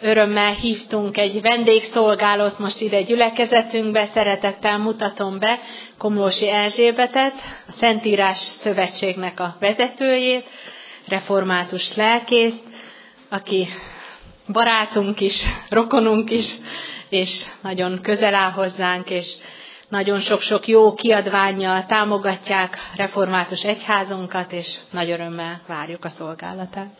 örömmel hívtunk egy vendégszolgálót most ide gyülekezetünkbe, szeretettel mutatom be Komlósi Erzsébetet, a Szentírás Szövetségnek a vezetőjét, református lelkészt, aki barátunk is, rokonunk is, és nagyon közel áll hozzánk, és nagyon sok-sok jó kiadvánnyal támogatják református egyházunkat, és nagy örömmel várjuk a szolgálatát.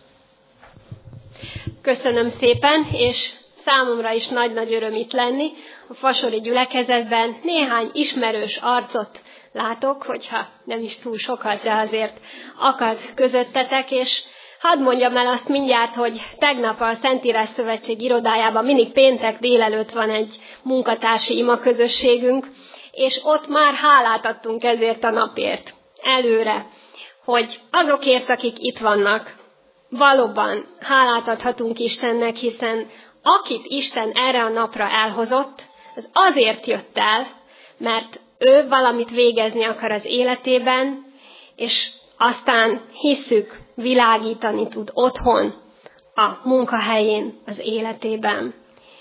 Köszönöm szépen, és számomra is nagy-nagy öröm itt lenni. A fasori gyülekezetben néhány ismerős arcot látok, hogyha nem is túl sokat, de azért akad közöttetek, és hadd mondjam el azt mindjárt, hogy tegnap a Szentírás Szövetség irodájában mindig péntek délelőtt van egy munkatársi imaközösségünk, és ott már hálát adtunk ezért a napért előre, hogy azokért, akik itt vannak, valóban hálát adhatunk Istennek, hiszen akit Isten erre a napra elhozott, az azért jött el, mert ő valamit végezni akar az életében, és aztán hisszük, világítani tud otthon, a munkahelyén, az életében.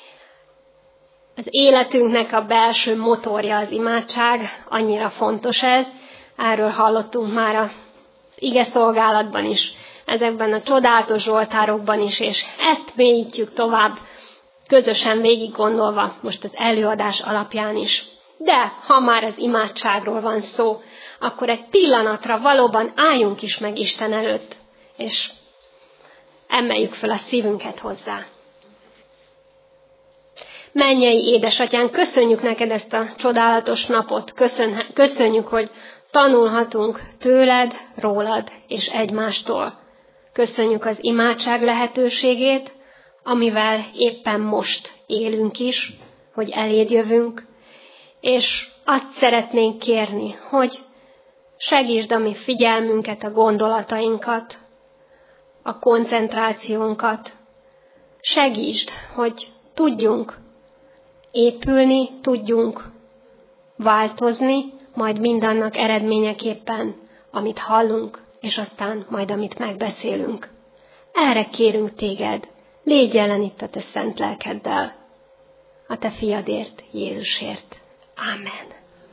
Az életünknek a belső motorja az imádság, annyira fontos ez. Erről hallottunk már az igeszolgálatban is, ezekben a csodálatos zsoltárokban is, és ezt mélyítjük tovább, közösen végig gondolva most az előadás alapján is. De ha már az imádságról van szó, akkor egy pillanatra valóban álljunk is meg Isten előtt, és emeljük fel a szívünket hozzá. Mennyei édesatyánk, köszönjük neked ezt a csodálatos napot, köszönjük, hogy tanulhatunk tőled, rólad és egymástól. Köszönjük az imádság lehetőségét, amivel éppen most élünk is, hogy eléd jövünk, és azt szeretnénk kérni, hogy segítsd a mi figyelmünket, a gondolatainkat, a koncentrációnkat. Segítsd, hogy tudjunk épülni, tudjunk változni, majd mindannak eredményeképpen, amit hallunk, és aztán majd amit megbeszélünk. Erre kérünk téged, légy jelen itt a te szent lelkeddel, a te fiadért, Jézusért. Amen.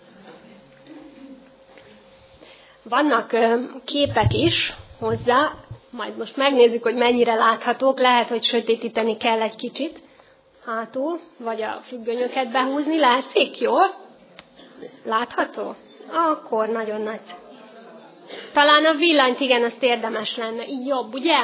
Vannak képek is hozzá, majd most megnézzük, hogy mennyire láthatók, lehet, hogy sötétíteni kell egy kicsit hátul, vagy a függönyöket behúzni, látszik jól? Látható? Akkor nagyon nagy. Talán a villanyt, igen, azt érdemes lenne, így jobb, ugye?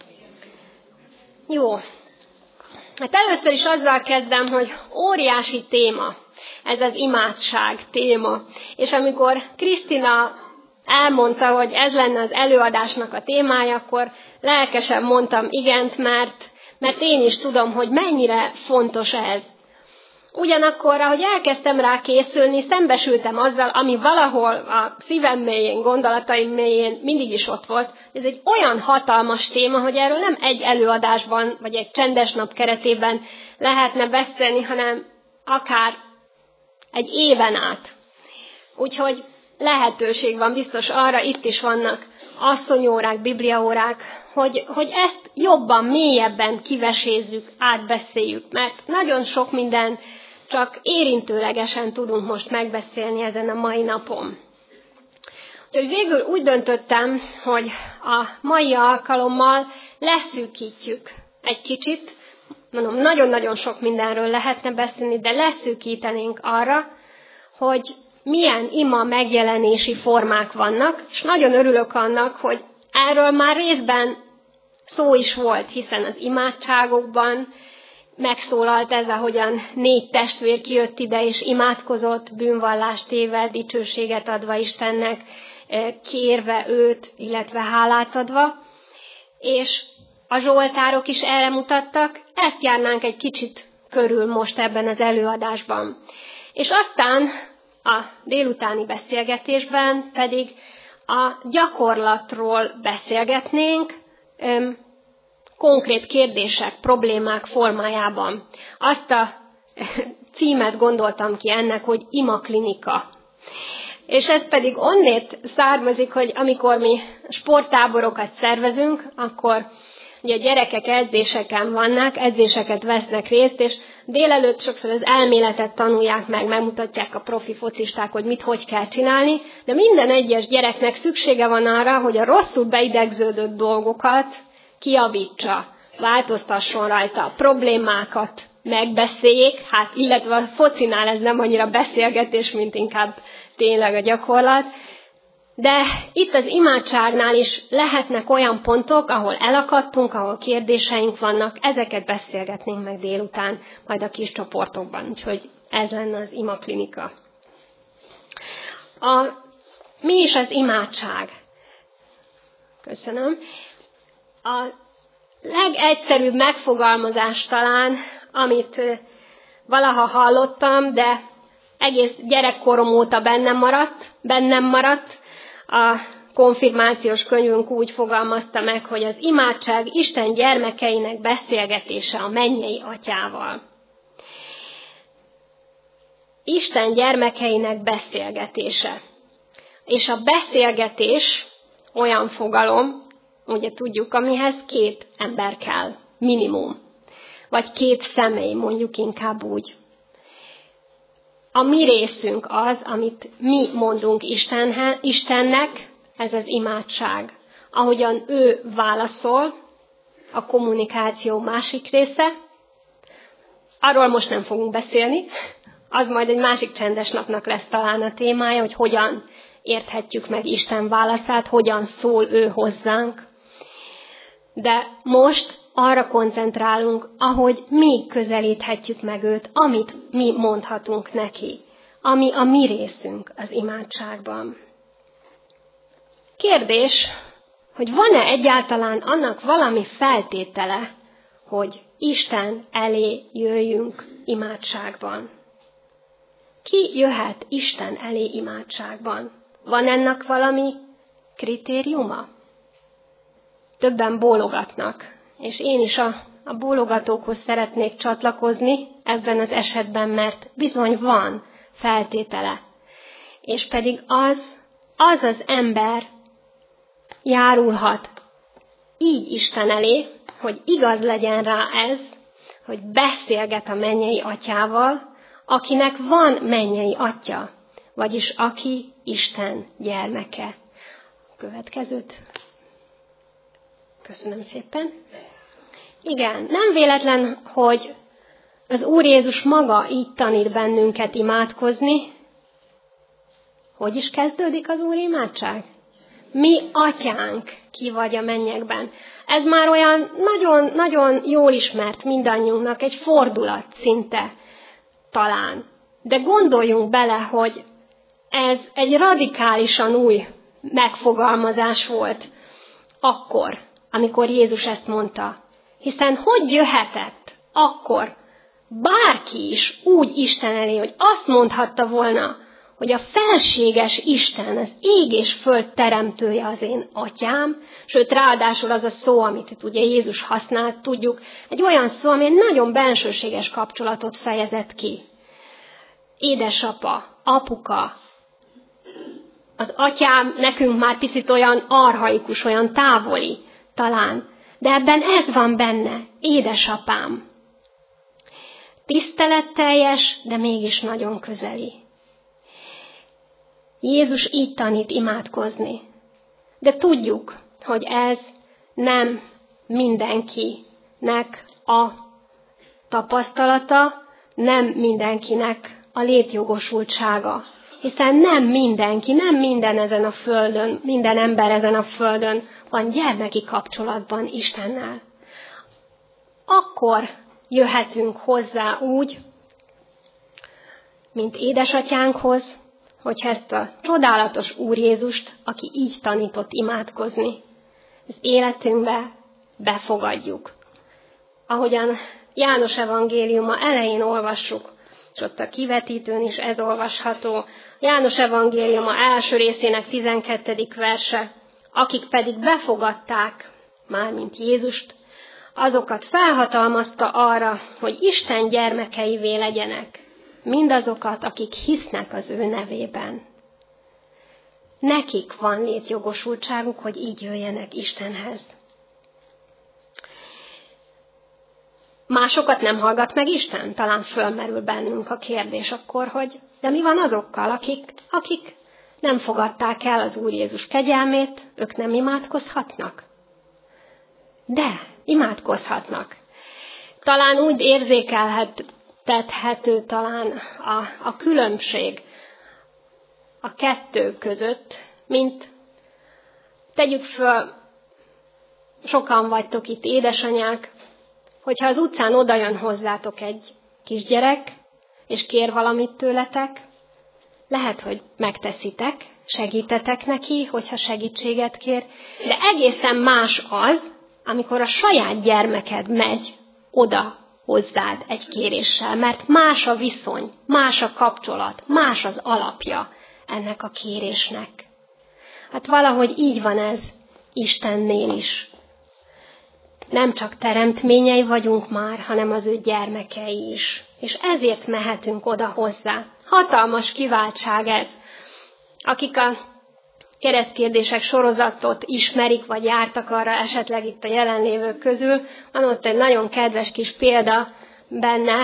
Jó. Hát először is azzal kezdem, hogy óriási téma, ez az imádság téma. És amikor Krisztina elmondta, hogy ez lenne az előadásnak a témája, akkor lelkesen mondtam igent, mert én is tudom, hogy mennyire fontos ez. Ugyanakkor, ahogy elkezdtem rá készülni, szembesültem azzal, ami valahol a szívem mélyén, gondolataim mélyén mindig is ott volt. Ez egy olyan hatalmas téma, hogy erről nem egy előadásban, vagy egy csendes nap keretében lehetne beszélni, hanem akár egy éven át. Úgyhogy lehetőség van biztos arra, itt is vannak asszonyórák, bibliaórák, hogy ezt jobban, mélyebben kivesézzük, átbeszéljük, mert nagyon sok minden csak érintőlegesen tudunk most megbeszélni ezen a mai napon. Úgyhogy végül úgy döntöttem, hogy a mai alkalommal leszűkítjük egy kicsit, mondom, nagyon-nagyon sok mindenről lehetne beszélni, de leszűkítenénk arra, hogy milyen ima megjelenési formák vannak, és nagyon örülök annak, hogy erről már részben szó is volt, hiszen az imádságokban megszólalt ez, ahogyan 4 testvér kijött ide, és imádkozott, bűnvallást téve, dicsőséget adva Istennek, kérve őt, illetve hálát adva, és a zsoltárok is erre mutattak, ezt járnánk egy kicsit körül most ebben az előadásban. És aztán a délutáni beszélgetésben pedig a gyakorlatról beszélgetnénk, konkrét kérdések, problémák formájában. Azt a címet gondoltam ki ennek, hogy imaklinika. És ez pedig onnét származik, hogy amikor mi sporttáborokat szervezünk, akkor ugye a gyerekek edzéseken vannak, edzéseket vesznek részt, és délelőtt sokszor az elméletet tanulják meg, megmutatják a profi focisták, hogy hogy kell csinálni, de minden egyes gyereknek szüksége van arra, hogy a rosszul beidegződött dolgokat kijavítsa, változtasson rajta, a problémákat megbeszéljék, illetve a focinál ez nem annyira beszélgetés, mint inkább tényleg a gyakorlat. De itt az imádságnál is lehetnek olyan pontok, ahol elakadtunk, ahol kérdéseink vannak, ezeket beszélgetnénk meg délután, majd a kis csoportokban. Úgyhogy ez lenne az imaklinika. Mi is az imádság? Köszönöm. A legegyszerűbb megfogalmazás talán, amit valaha hallottam, de egész gyerekkorom óta bennem maradt, a konfirmációs könyvünk úgy fogalmazta meg, hogy az imádság Isten gyermekeinek beszélgetése a mennyei atyával. Isten gyermekeinek beszélgetése. És a beszélgetés olyan fogalom, ugye tudjuk, amihez 2 ember kell, minimum. Vagy 2 személy, mondjuk inkább úgy. A mi részünk az, amit mi mondunk Istennek, ez az imádság. Ahogyan ő válaszol, a kommunikáció másik része, arról most nem fogunk beszélni, az majd egy másik csendes napnak lesz talán a témája, hogy hogyan érthetjük meg Isten válaszát, hogyan szól ő hozzánk. De most arra koncentrálunk, ahogy mi közelíthetjük meg őt, amit mi mondhatunk neki, ami a mi részünk az imádságban. Kérdés, hogy van-e egyáltalán annak valami feltétele, hogy Isten elé jöjjünk imádságban? Ki jöhet Isten elé imádságban? Van ennek valami kritériuma? Többen bólogatnak, és én is a bólogatókhoz szeretnék csatlakozni ebben az esetben, mert bizony van feltétele. És pedig az ember járulhat így Isten elé, hogy igaz legyen rá ez, hogy beszélget a mennyei atyával, akinek van mennyei atya, vagyis aki Isten gyermeke. Következőt. Köszönöm szépen. Igen, nem véletlen, hogy az Úr Jézus maga így tanít bennünket imádkozni. Hogy is kezdődik az Úr imádság? Mi atyánk, ki vagy a mennyekben. Ez már olyan nagyon-nagyon jól ismert mindannyiunknak, egy fordulat szinte talán. De gondoljunk bele, hogy ez egy radikálisan új megfogalmazás volt akkor, amikor Jézus ezt mondta. Hiszen hogy jöhetett akkor bárki is úgy Isten elé, hogy azt mondhatta volna, hogy a felséges Isten, az ég és föld teremtője az én atyám, sőt ráadásul az a szó, amit itt ugye Jézus használt, tudjuk, egy olyan szó, ami egy nagyon bensőséges kapcsolatot fejezett ki. Édesapa, apuka, az atyám nekünk már picit olyan archaikus, olyan távoli talán, de ebben ez van benne, édesapám. Tiszteletteljes, de mégis nagyon közeli. Jézus így tanít imádkozni. De tudjuk, hogy ez nem mindenkinek a tapasztalata, nem mindenkinek a létjogosultsága. Hiszen nem minden ezen a földön, minden ember ezen a földön van gyermeki kapcsolatban Istennel. Akkor jöhetünk hozzá úgy, mint édesatyánkhoz, hogy ezt a csodálatos Úr Jézust, aki így tanított imádkozni, az életünkbe befogadjuk. Ahogyan János evangéliuma elején olvassuk, és ott a kivetítőn is ez olvasható. János evangéliuma első részének 12. verse, akik pedig befogadták, mármint Jézust, azokat felhatalmazta arra, hogy Isten gyermekeivé legyenek, mindazokat, akik hisznek az ő nevében. Nekik van létjogosultságuk, hogy így jöjjenek Istenhez. másokat nem hallgat meg Isten? Talán fölmerül bennünk a kérdés akkor, hogy de mi van azokkal, akik nem fogadták el az Úr Jézus kegyelmét, ők nem imádkozhatnak? De imádkozhatnak. Talán úgy érzékeltethető talán a különbség a kettő között, mint tegyük föl, sokan vagytok itt édesanyák, hogyha az utcán odajön hozzátok egy kisgyerek, és kér valamit tőletek, lehet, hogy megteszitek, segítetek neki, hogyha segítséget kér, de egészen más az, amikor a saját gyermeked megy oda hozzád egy kéréssel, mert más a viszony, más a kapcsolat, más az alapja ennek a kérésnek. Hát valahogy így van ez Istennél is. Nem csak teremtményei vagyunk már, hanem az ő gyermekei is. És ezért mehetünk oda hozzá. Hatalmas kiváltság ez. Akik a keresztkérdések sorozatot ismerik, vagy jártak arra esetleg itt a jelenlévők közül, van ott egy nagyon kedves kis példa benne,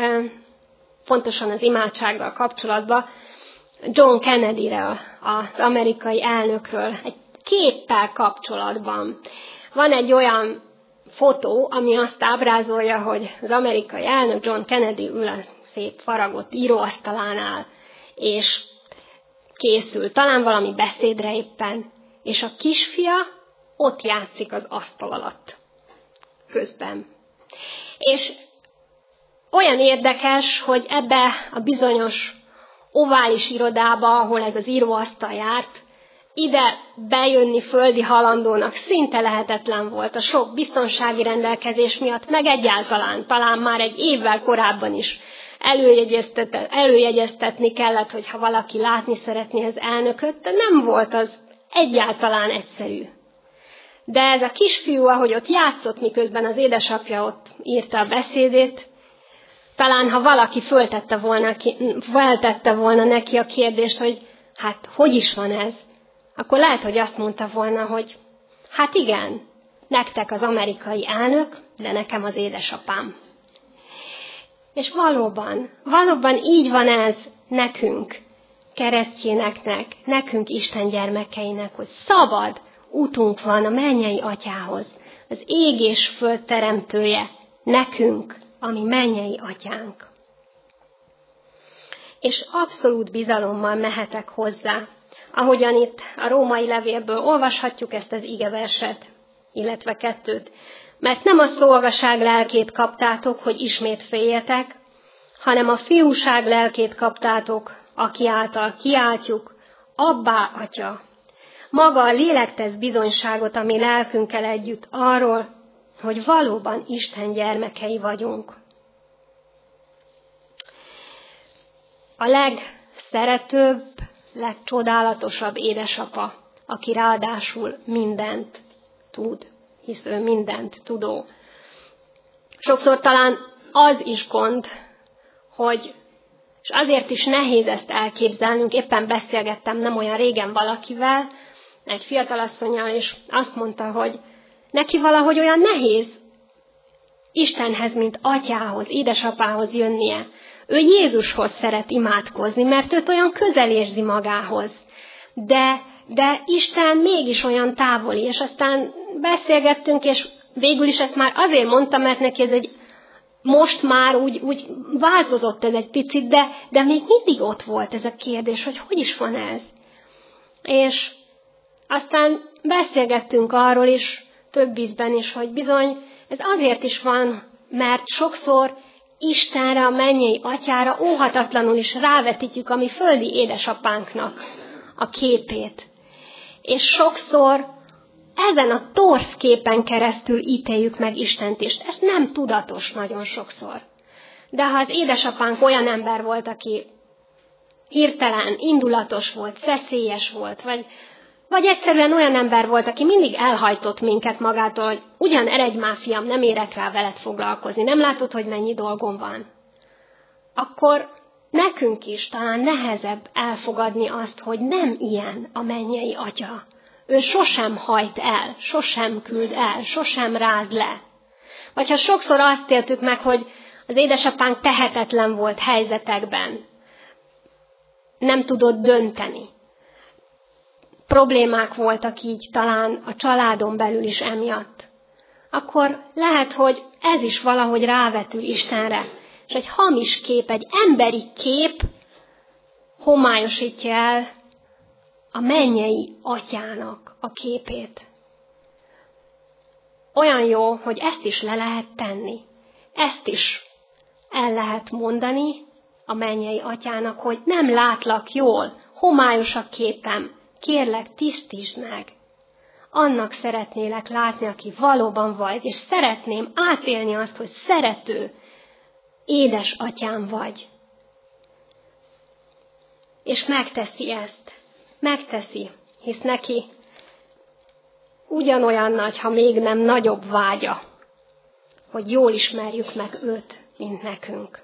pontosan az imádsággal kapcsolatban, John Kennedyre, az amerikai elnökről, egy képpel kapcsolatban. Van egy olyan fotó, ami azt ábrázolja, hogy az amerikai elnök John Kennedy ül a szép faragott íróasztalánál, és készül, talán valami beszédre éppen, és a kisfia ott játszik az asztal alatt közben. És olyan érdekes, hogy ebbe a bizonyos ovális irodába, ahol ez az íróasztal járt, ide bejönni földi halandónak szinte lehetetlen volt a sok biztonsági rendelkezés miatt, meg egyáltalán talán már egy évvel korábban is előjegyeztetni kellett, hogyha valaki látni szeretné az elnököt, de nem volt az egyáltalán egyszerű. De ez a kisfiú, ahogy ott játszott, miközben az édesapja ott írta a beszédét, talán ha valaki föltette volna neki a kérdést, hogy hát hogy is van ez, akkor lehet, hogy azt mondta volna, hogy hát igen, nektek az amerikai elnök, de nekem az édesapám. És valóban így van ez nekünk, keresztényeknek, nekünk Isten gyermekeinek, hogy szabad útunk van a mennyei atyához, az ég és föld teremtője, nekünk, ami mennyei atyánk. És abszolút bizalommal mehetek hozzá, ahogyan itt a római levélből olvashatjuk ezt az igeverset, illetve 2, mert nem a szolgaság lelkét kaptátok, hogy ismét féljetek, hanem a fiúság lelkét kaptátok, aki által kiáltjuk, Abbá, Atya. Maga a lélek tesz bizonyságot a mi lelkünkkel együtt arról, hogy valóban Isten gyermekei vagyunk. A legszeretőbb, legcsodálatosabb édesapa, aki ráadásul mindent tud, hisz ő mindent tudó. Sokszor talán az is gond, hogy, és azért is nehéz ezt elképzelnünk, éppen beszélgettem nem olyan régen valakivel, egy fiatalasszonnyal, és azt mondta, hogy neki valahogy olyan nehéz Istenhez, mint atyához, édesapához jönnie. Ő Jézushoz szeret imádkozni, mert őt olyan közel érzi magához. De Isten mégis olyan távoli, és aztán beszélgettünk, és végül is ezt már azért mondtam, mert neki ez most már úgy változott ez egy picit, de még mindig ott volt ez a kérdés, hogy is van ez. És aztán beszélgettünk arról is, több ízben is, hogy bizony ez azért is van, mert sokszor Istenre, a mennyei atyára óhatatlanul is rávetítjük a mi földi édesapánknak a képét. És sokszor ezen a torz képen keresztül ítéljük meg Istent is. Ez nem tudatos nagyon sokszor. De ha az édesapánk olyan ember volt, aki hirtelen indulatos volt, feszélyes volt, vagy egyszerűen olyan ember volt, aki mindig elhajtott minket magától, hogy ugyan eredj már, fiam, nem érek rá veled foglalkozni, nem látod, hogy mennyi dolgom van. Akkor nekünk is talán nehezebb elfogadni azt, hogy nem ilyen a mennyei atya. Ő sosem hajt el, sosem küld el, sosem ráz le. Vagy ha sokszor azt éltük meg, hogy az édesapánk tehetetlen volt helyzetekben, nem tudott dönteni. Problémák voltak így talán a családon belül is emiatt. Akkor lehet, hogy ez is valahogy rávetül Istenre. És egy hamis kép, egy emberi kép homályosítja el a mennyei atyának a képét. Olyan jó, hogy ezt is le lehet tenni. Ezt is el lehet mondani a mennyei atyának, hogy nem látlak jól, homályos a képem, kérlek, tisztítsd meg. Annak szeretnélek látni, aki valóban vagy, és szeretném átélni azt, hogy szerető, édes atyám vagy. És megteszi ezt. Megteszi, hisz neki ugyanolyan nagy, ha még nem nagyobb vágya, hogy jól ismerjük meg őt, mint nekünk.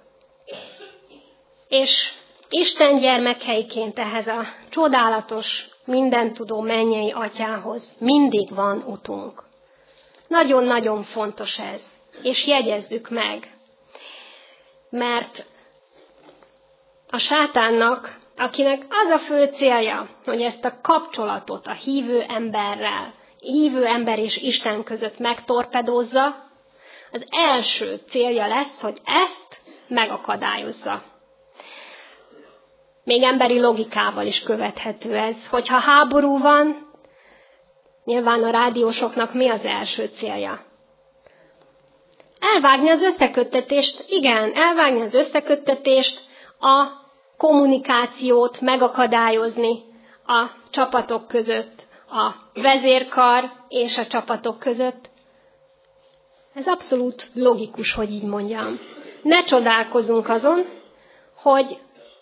És Isten gyermekeiként ehhez a csodálatos, mindentudó mennyei atyához mindig van utunk. Nagyon-nagyon fontos ez, és jegyezzük meg, mert a sátánnak, akinek az a fő célja, hogy ezt a kapcsolatot a hívő emberrel, hívő ember és Isten között megtorpedózza, az első célja lesz, hogy ezt megakadályozza. Még emberi logikával is követhető ez. Hogyha háború van, nyilván a rádiósoknak mi az első célja? Elvágni az összeköttetést, igen, elvágni az összeköttetést, a kommunikációt megakadályozni a csapatok között, a vezérkar és a csapatok között. Ez abszolút logikus, hogy így mondjam. Ne csodálkozunk azon, hogy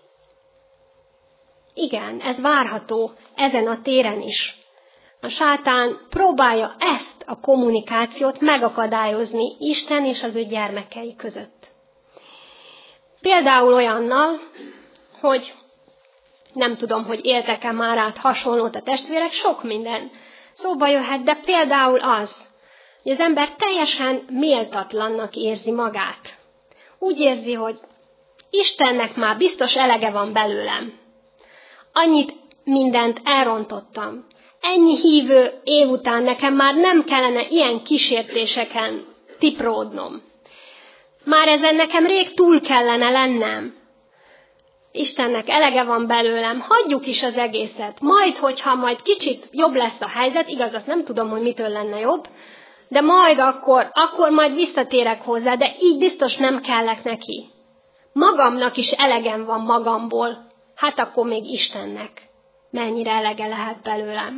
igen, ez várható ezen a téren is. A sátán próbálja ezt a kommunikációt megakadályozni Isten és az ő gyermekei között. Például olyannal, hogy nem tudom, hogy éltek-e már át hasonlót a testvérek, sok minden szóba jöhet, de például az, hogy az ember teljesen méltatlannak érzi magát. Úgy érzi, hogy Istennek már biztos elege van belőlem. Annyit mindent elrontottam. Ennyi hívő év után nekem már nem kellene ilyen kísértéseken tipródnom. Már ezen nekem rég túl kellene lennem. Istennek elege van belőlem, hagyjuk is az egészet. Hogyha majd kicsit jobb lesz a helyzet, igaz, azt nem tudom, hogy mitől lenne jobb, de majd akkor majd visszatérek hozzá, de így biztos nem kellek neki. Magamnak is elegem van magamból, hát akkor még Istennek mennyire elege lehet belőlem.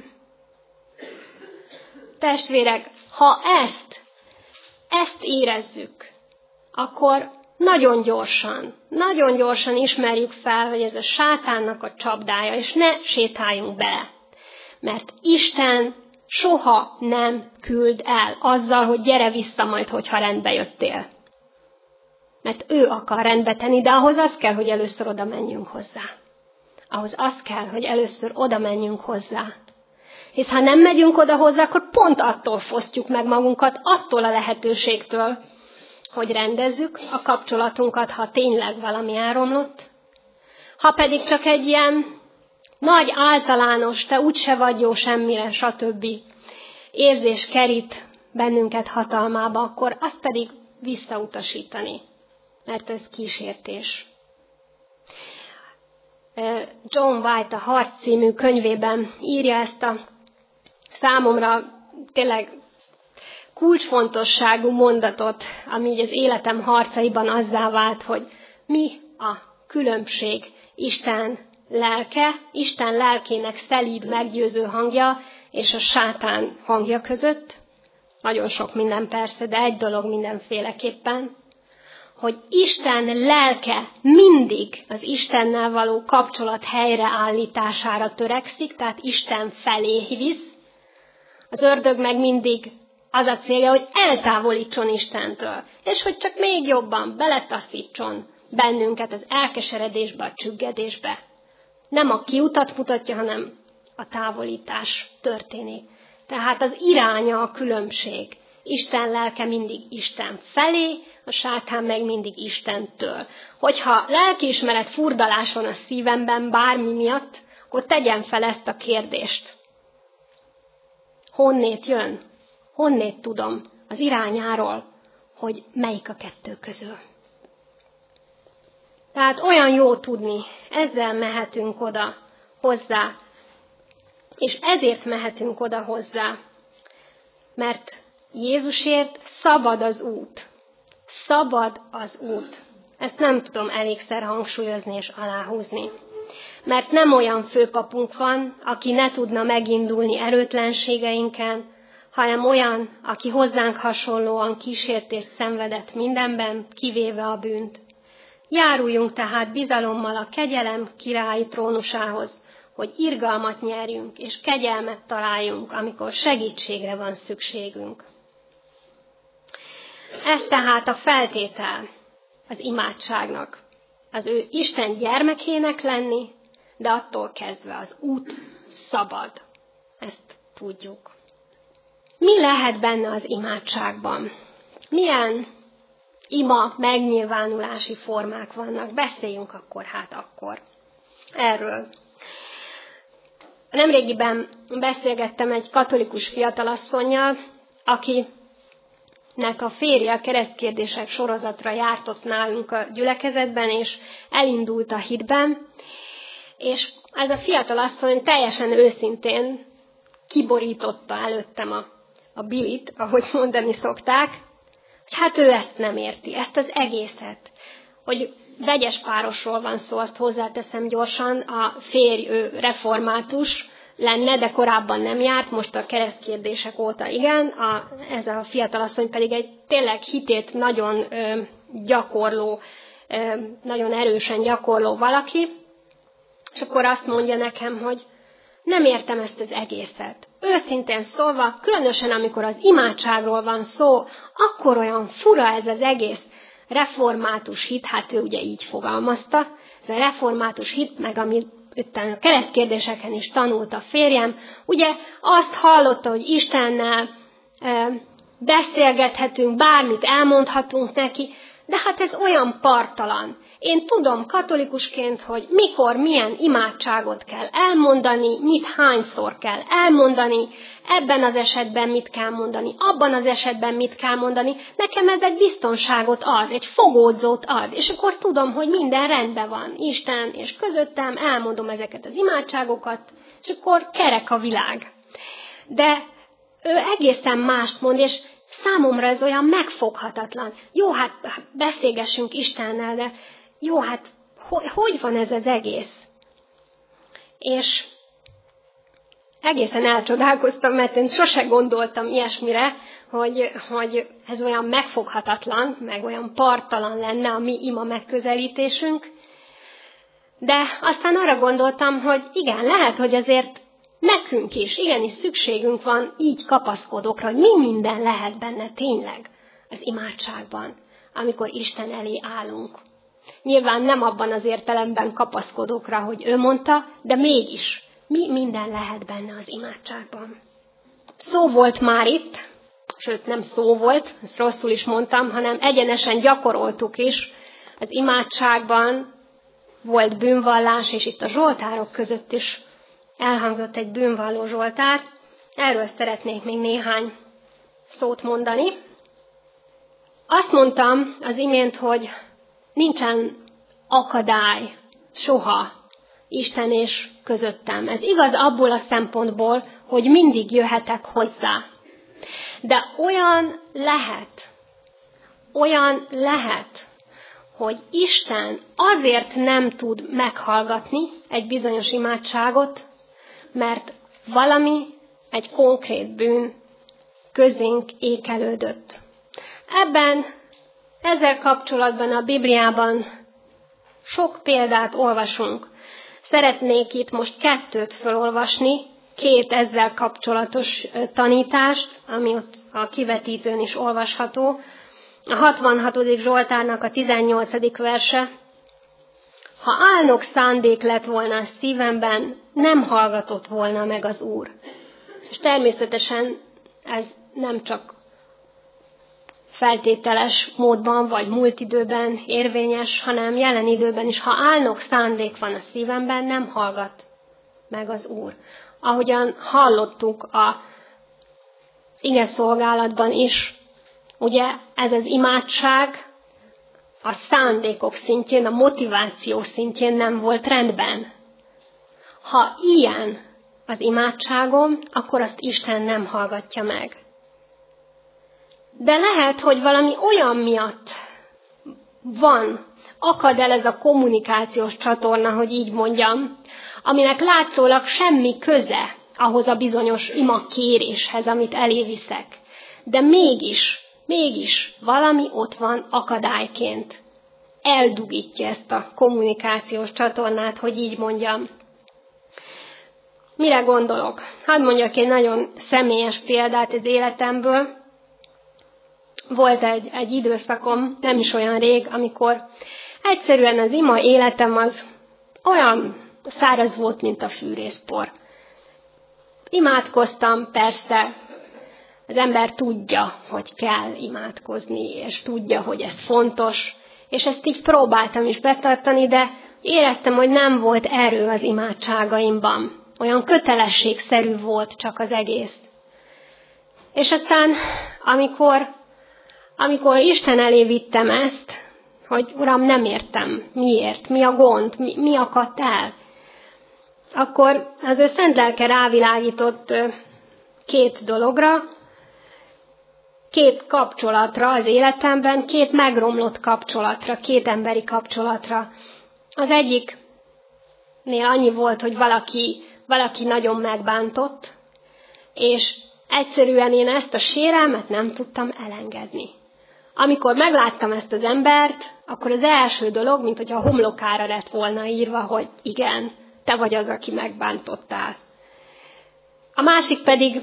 Testvérek, ha ezt érezzük, akkor nagyon gyorsan ismerjük fel, hogy ez a sátánnak a csapdája, és ne sétáljunk bele. Mert Isten soha nem küld el azzal, hogy gyere vissza majd, hogyha rendbe jöttél. Mert ő akar rendbe tenni, de ahhoz az kell, hogy először oda menjünk hozzá. Hisz ha nem megyünk oda hozzá, akkor pont attól fosztjuk meg magunkat, attól a lehetőségtől, hogy rendezzük a kapcsolatunkat, ha tényleg valami elromlott. Ha pedig csak egy ilyen nagy általános, te úgyse vagy jó semmire, stb. Érzés kerít bennünket hatalmába, akkor azt pedig visszautasítani, mert ez kísértés. John White a Harc című könyvében írja ezt a számomra tényleg kulcsfontosságú mondatot, ami így az életem harcaiban azzá vált, hogy mi a különbség Isten lelke, Isten lelkének szelíd, meggyőző hangja és a sátán hangja között. Nagyon sok minden persze, de egy dolog mindenféleképpen, hogy Isten lelke mindig az Istennel való kapcsolat helyreállítására törekszik, tehát Isten felé visz. Az ördög meg mindig az a célja, hogy eltávolítson Istentől, és hogy csak még jobban beletaszítson bennünket az elkeseredésbe, a csüggedésbe. Nem a kiutat mutatja, hanem a távolítás történik. Tehát az iránya a különbség. Isten lelke mindig Isten felé, a sátán meg mindig Istentől. Hogyha lelkiismeret furdalás van a szívemben bármi miatt, akkor tegyen fel ezt a kérdést. Honnét jön? Honnét tudom az irányáról, hogy melyik a kettő közül? Tehát olyan jó tudni, ezzel mehetünk oda hozzá, és ezért mehetünk oda hozzá, mert Jézusért szabad az út. Szabad az út. Ezt nem tudom elégszer hangsúlyozni és aláhúzni. Mert nem olyan főpapunk van, aki ne tudna megindulni erőtlenségeinken, hanem olyan, aki hozzánk hasonlóan kísértést szenvedett mindenben, kivéve a bűnt. Járuljunk tehát bizalommal a kegyelem királyi trónusához, hogy irgalmat nyerjünk és kegyelmet találjunk, amikor segítségre van szükségünk. Ez tehát a feltétel az imádságnak. Az ő Isten gyermekének lenni, de attól kezdve az út szabad. Ezt tudjuk. Mi lehet benne az imádságban? Milyen ima megnyilvánulási formák vannak? Beszéljünk akkor erről. Nemrégiben beszélgettem egy katolikus fiatalasszonnyal, akinek a férje a keresztkérdések sorozatra járt ott nálunk a gyülekezetben, és elindult a hitben, és ez a fiatalasszony teljesen őszintén kiborította előttem a bilit, ahogy mondani szokták, hogy hát ő ezt nem érti, ezt az egészet. Hogy vegyes párosról van szó, azt hozzáteszem gyorsan, a férj ő református lenne, de korábban nem járt, most a keresztkérdések óta igen, ez a fiatalasszony pedig egy tényleg hitét nagyon gyakorló, nagyon erősen gyakorló valaki, és akkor azt mondja nekem, hogy nem értem ezt az egészet. Őszintén szólva, különösen amikor az imádságról van szó, akkor olyan fura ez az egész református hit, hát ő ugye így fogalmazta, ez a református hit, meg amit a keresztkérdéseken is tanult a férjem, ugye azt hallotta, hogy Istennel beszélgethetünk, bármit elmondhatunk neki, de hát ez olyan parttalan. Én tudom katolikusként, hogy mikor, milyen imádságot kell elmondani, mit hányszor kell elmondani, ebben az esetben mit kell mondani, abban az esetben mit kell mondani. Nekem ez egy biztonságot ad, egy fogódzót ad, és akkor tudom, hogy minden rendben van. Isten és közöttem elmondom ezeket az imádságokat, és akkor kerek a világ. De ő egészen mást mond, és számomra ez olyan megfoghatatlan. Jó, hát beszélgessünk Istennel, de jó, hát hogy van ez az egész? És egészen elcsodálkoztam, mert én sose gondoltam ilyesmire, hogy ez olyan megfoghatatlan, meg olyan parttalan lenne a mi ima megközelítésünk. De aztán arra gondoltam, hogy igen, lehet, hogy azért nekünk is igenis szükségünk van így kapaszkodókra, hogy mi minden lehet benne tényleg az imádságban, amikor Isten elé állunk. Nyilván nem abban az értelemben kapaszkodókra, hogy ő mondta, de mégis mi minden lehet benne az imádságban. Szó volt már itt, sőt nem szó volt, ezt rosszul is mondtam, hanem egyenesen gyakoroltuk is. Az imádságban volt bűnvallás, és itt a zsoltárok között is elhangzott egy bűnvalló zsoltár. Erről szeretnék még néhány szót mondani. Azt mondtam az imént, hogy nincsen akadály soha Isten és közöttem. Ez igaz abból a szempontból, hogy mindig jöhetek hozzá. De olyan lehet, hogy Isten azért nem tud meghallgatni egy bizonyos imádságot, mert valami, egy konkrét bűn közénk ékelődött. Ezzel kapcsolatban a Bibliában sok példát olvasunk. Szeretnék itt most 2 felolvasni, 2 ezzel kapcsolatos tanítást, ami ott a kivetítőn is olvasható. A 66. Zsoltárnak a 18. verse. Ha álnok szándék lett volna a szívemben, nem hallgatott volna meg az Úr. És természetesen ez nem csak feltételes módban, vagy múlt időben érvényes, hanem jelen időben is. Ha álnok szándék van a szívemben, nem hallgat meg az Úr. Ahogyan hallottuk a igeszolgálatban is, ugye ez az imádság a szándékok szintjén, a motiváció szintjén nem volt rendben. Ha ilyen az imádságom, akkor azt Isten nem hallgatja meg. De lehet, hogy valami olyan miatt akad el ez a kommunikációs csatorna, hogy így mondjam, aminek látszólag semmi köze ahhoz a bizonyos imakéréshez, amit eléviszek. De mégis valami ott van akadályként. Eldugítja ezt a kommunikációs csatornát, hogy így mondjam. Mire gondolok? Hadd mondjak egy nagyon személyes példát az életemből. Volt egy időszakom, nem is olyan rég, amikor egyszerűen az ima életem az olyan száraz volt, mint a fűrészpor. Imádkoztam, persze, az ember tudja, hogy kell imádkozni, és tudja, hogy ez fontos, és ezt így próbáltam is betartani, de éreztem, hogy nem volt erő az imádságaimban. Olyan kötelességszerű volt csak az egész. És aztán, amikor Isten elé vittem ezt, hogy Uram, nem értem, miért, mi a gond, mi akadt el, akkor az ő szent lelke rávilágított 2 dologra, 2 kapcsolatra az életemben, 2 megromlott kapcsolatra, 2 emberi kapcsolatra. Az egyiknél annyi volt, hogy valaki nagyon megbántott, és egyszerűen én ezt a sérelmet nem tudtam elengedni. Amikor megláttam ezt az embert, akkor az első dolog, mint hogyha a homlokára lett volna írva, hogy igen, te vagy az, aki megbántottál. A másik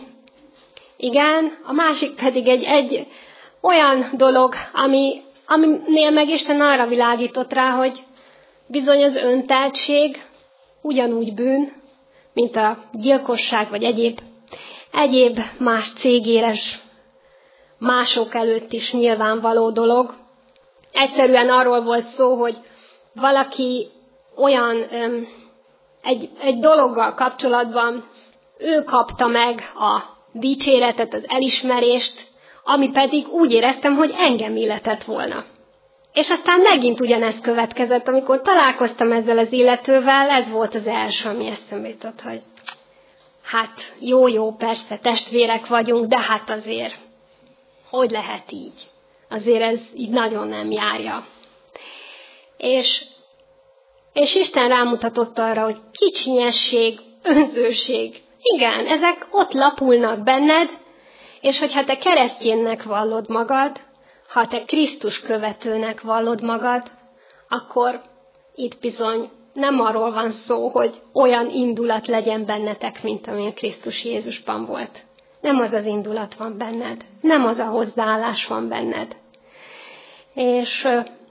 pedig egy olyan dolog, aminél meg Isten arra világított rá, hogy bizony az önteltség ugyanúgy bűn, mint a gyilkosság, vagy egyéb más cégéres, mások előtt is nyilvánvaló dolog. Egyszerűen arról volt szó, hogy valaki olyan egy dologgal kapcsolatban ő kapta meg a dicséretet, az elismerést, ami pedig úgy éreztem, hogy engem illetett volna. És aztán megint ugyanezt következett, amikor találkoztam ezzel az illetővel, ez volt az első, ami eszembe jutott, hogy hát jó, persze, testvérek vagyunk, de hát azért, hogy lehet így? Azért ez így nagyon nem járja. És Isten rámutatott arra, hogy kicsinyesség, önzőség, igen, ezek ott lapulnak benned, és hogyha te keresztjénnek vallod magad, ha te Krisztus követőnek vallod magad, akkor itt bizony nem arról van szó, hogy olyan indulat legyen bennetek, mint amilyen Krisztus Jézusban volt. Nem az az indulat van benned, nem az a hozzáállás van benned. És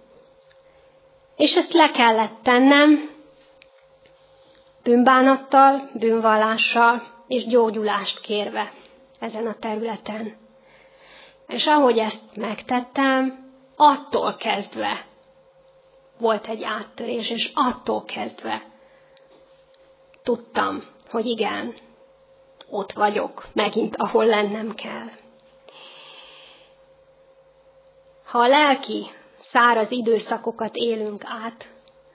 ezt le kellett tennem bűnbánattal, bűnvallással és gyógyulást kérve ezen a területen. És ahogy ezt megtettem, attól kezdve volt egy áttörés, és attól kezdve tudtam, hogy igen, ott vagyok, megint ahol lennem kell. Ha a lelki, száraz időszakokat élünk át,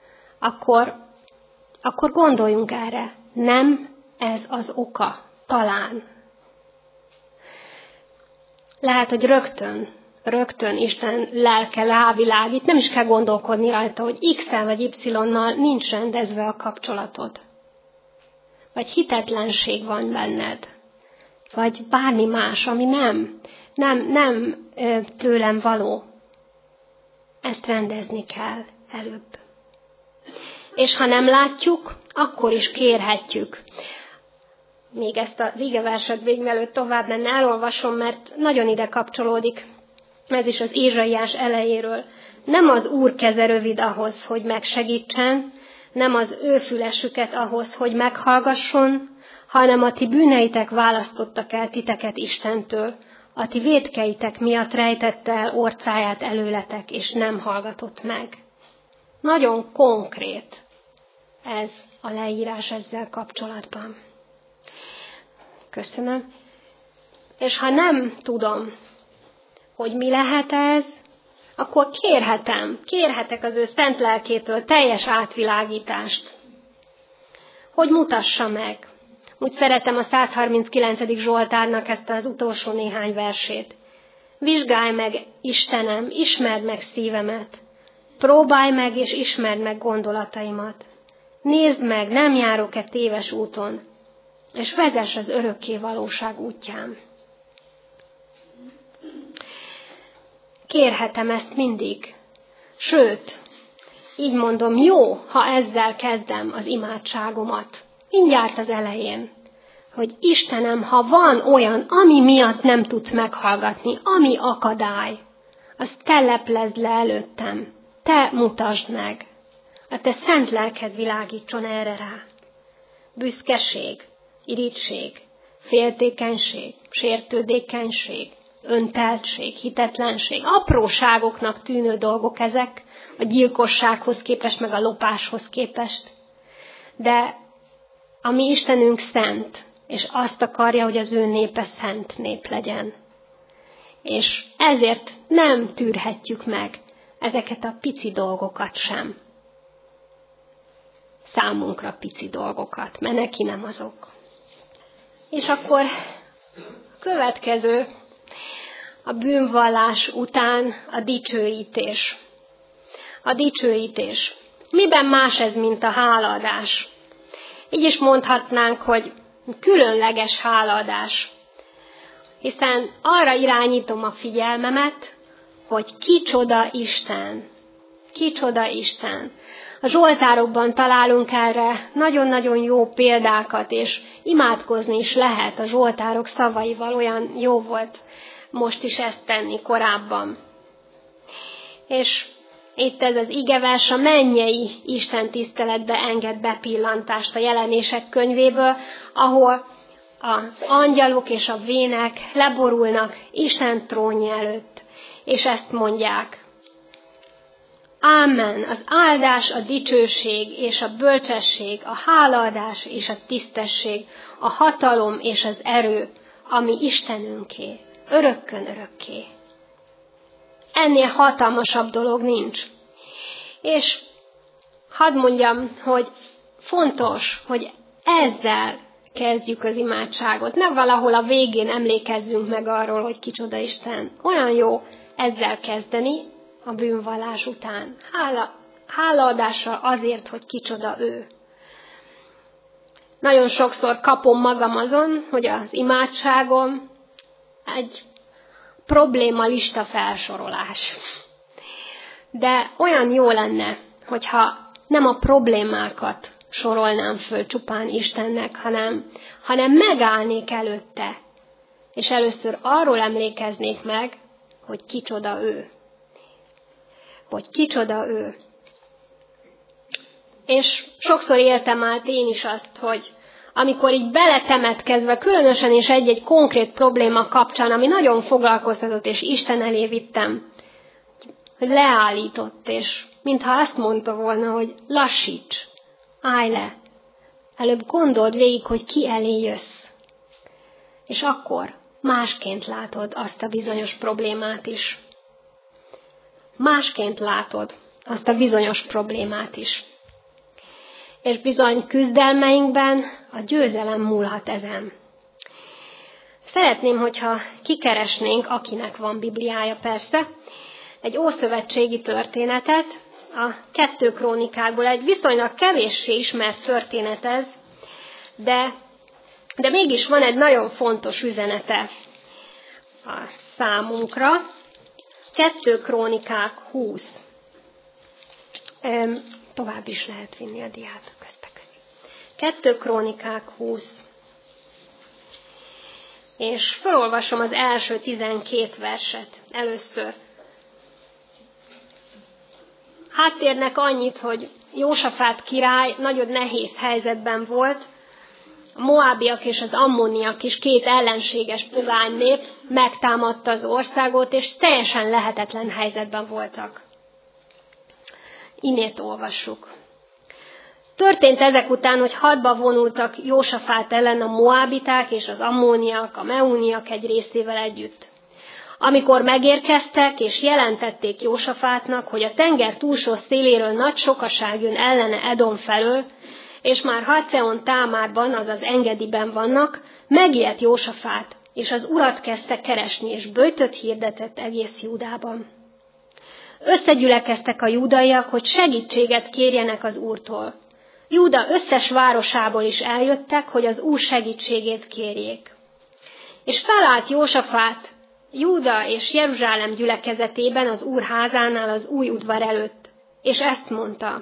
akkor gondoljunk erre, nem ez az oka, talán. Lehet, hogy rögtön Isten lelke rávilágít, nem is kell gondolkodni rajta, hogy X-el vagy Y-nal nincs rendezve a kapcsolatod. Vagy hitetlenség van benned. Vagy bármi más, ami nem tőlem való. Ezt rendezni kell előbb. És ha nem látjuk, akkor is kérhetjük. Még ezt az igeverset végig előtt tovább menne, elolvasom, mert nagyon ide kapcsolódik. Ez is az Ézsaiás elejéről. Nem az Úr keze rövid ahhoz, hogy megsegítsen, nem az ő fülesüket ahhoz, hogy meghallgasson, hanem a ti bűneitek választottak el titeket Istentől, a ti vétkeitek miatt rejtette el orcáját előletek, és nem hallgatott meg. Nagyon konkrét ez a leírás ezzel kapcsolatban. Köszönöm. És ha nem tudom, hogy mi lehet ez, akkor kérhetek az ő szent lelkétől teljes átvilágítást, hogy mutassa meg. Úgy szeretem a 139. Zsoltárnak ezt az utolsó néhány versét. Vizsgálj meg, Istenem, ismerd meg szívemet. Próbálj meg és ismerd meg gondolataimat. Nézd meg, nem járok-e téves úton, és vezess az örökké valóság útján. Kérhetem ezt mindig. Sőt, így mondom, jó, ha ezzel kezdem az imádságomat. Mindjárt az elején, hogy Istenem, ha van olyan, ami miatt nem tudsz meghallgatni, ami akadály, azt te leplezd le előttem, te mutasd meg, a te szent lelked világítson erre rá. Büszkeség, irigység, féltékenység, sértődékenység, önteltség, hitetlenség, apróságoknak tűnő dolgok ezek, a gyilkossághoz képest, meg a lopáshoz képest. De a mi Istenünk szent, és azt akarja, hogy az ő népe szent nép legyen. És ezért nem tűrhetjük meg ezeket a pici dolgokat sem. Számunkra pici dolgokat, mert neki nem azok. És akkor következő, a bűnvallás után a dicsőítés. A dicsőítés. Miben más ez, mint a hálaadás? Így is mondhatnánk, hogy különleges hálaadás. Hiszen arra irányítom a figyelmemet, hogy kicsoda Isten. Kicsoda Isten. A Zsoltárokban találunk erre nagyon-nagyon jó példákat, és imádkozni is lehet a Zsoltárok szavaival, olyan jó volt most is ezt tenni korábban. És itt ez az igevers a mennyei Isten tiszteletbe enged bepillantást a Jelenések könyvéből, ahol az angyalok és a vének leborulnak Isten trónja előtt, és ezt mondják. Ámen, az áldás, a dicsőség és a bölcsesség, a hálaadás és a tisztesség, a hatalom és az erő, ami Istenünké, örökkön örökké. Ennél hatalmasabb dolog nincs. És hadd mondjam, hogy fontos, hogy ezzel kezdjük az imádságot. Ne valahol a végén emlékezzünk meg arról, hogy kicsoda Isten. Olyan jó ezzel kezdeni a bűnvallás után. Hálaadással azért, hogy kicsoda ő. Nagyon sokszor kapom magam azon, hogy az imádságom egy problémalista felsorolás. De olyan jó lenne, hogyha nem a problémákat sorolnám föl csupán Istennek, hanem megállnék előtte, és először arról emlékeznék meg, hogy kicsoda ő. Hogy kicsoda ő. És sokszor éltem át én is azt, hogy amikor így beletemetkezve, különösen is egy-egy konkrét probléma kapcsán, ami nagyon foglalkoztatott, és Isten elé vittem, hogy leállított, és mintha azt mondta volna, hogy lassíts, állj le, előbb gondold végig, hogy ki elé jössz. És akkor másként látod azt a bizonyos problémát is. Másként látod azt a bizonyos problémát is. És bizony küzdelmeinkben a győzelem múlhat ezen. Szeretném, hogyha kikeresnénk, akinek van Bibliája persze, egy ószövetségi történetet, a 2 Krónikákból, egy viszonylag kevéssé ismert történet ez, de mégis van egy nagyon fontos üzenete a számunkra. 2 Krónikák 20. Tovább is lehet vinni a diát közbe-közbe. 2 Krónikák 20. És felolvasom az első 12 verset először. Háttérnek annyit, hogy Jósafát király nagyon nehéz helyzetben volt. a moábiak és az ammoniak is, két ellenséges pogány nép megtámadta az országot, és teljesen lehetetlen helyzetben voltak. Innét olvassuk. Történt ezek után, hogy hadba vonultak Jósafát ellen a moábiták és az ammóniak, a meuniak egy részével együtt. Amikor megérkeztek és jelentették Jósafátnak, hogy a tenger túlsó széléről nagy sokaság jön ellene Edom felől, és már Haceon Támárban, azaz Engediben vannak, megijedt Jósafát, és az Urat kezdte keresni, és böjtöt hirdetett egész Júdában. Összegyülekeztek a júdaiak, hogy segítséget kérjenek az Úrtól. Júda összes városából is eljöttek, hogy az Úr segítségét kérjék. És felállt Jósafát Júda és Jeruzsálem gyülekezetében az Úr házánál az új udvar előtt, és ezt mondta: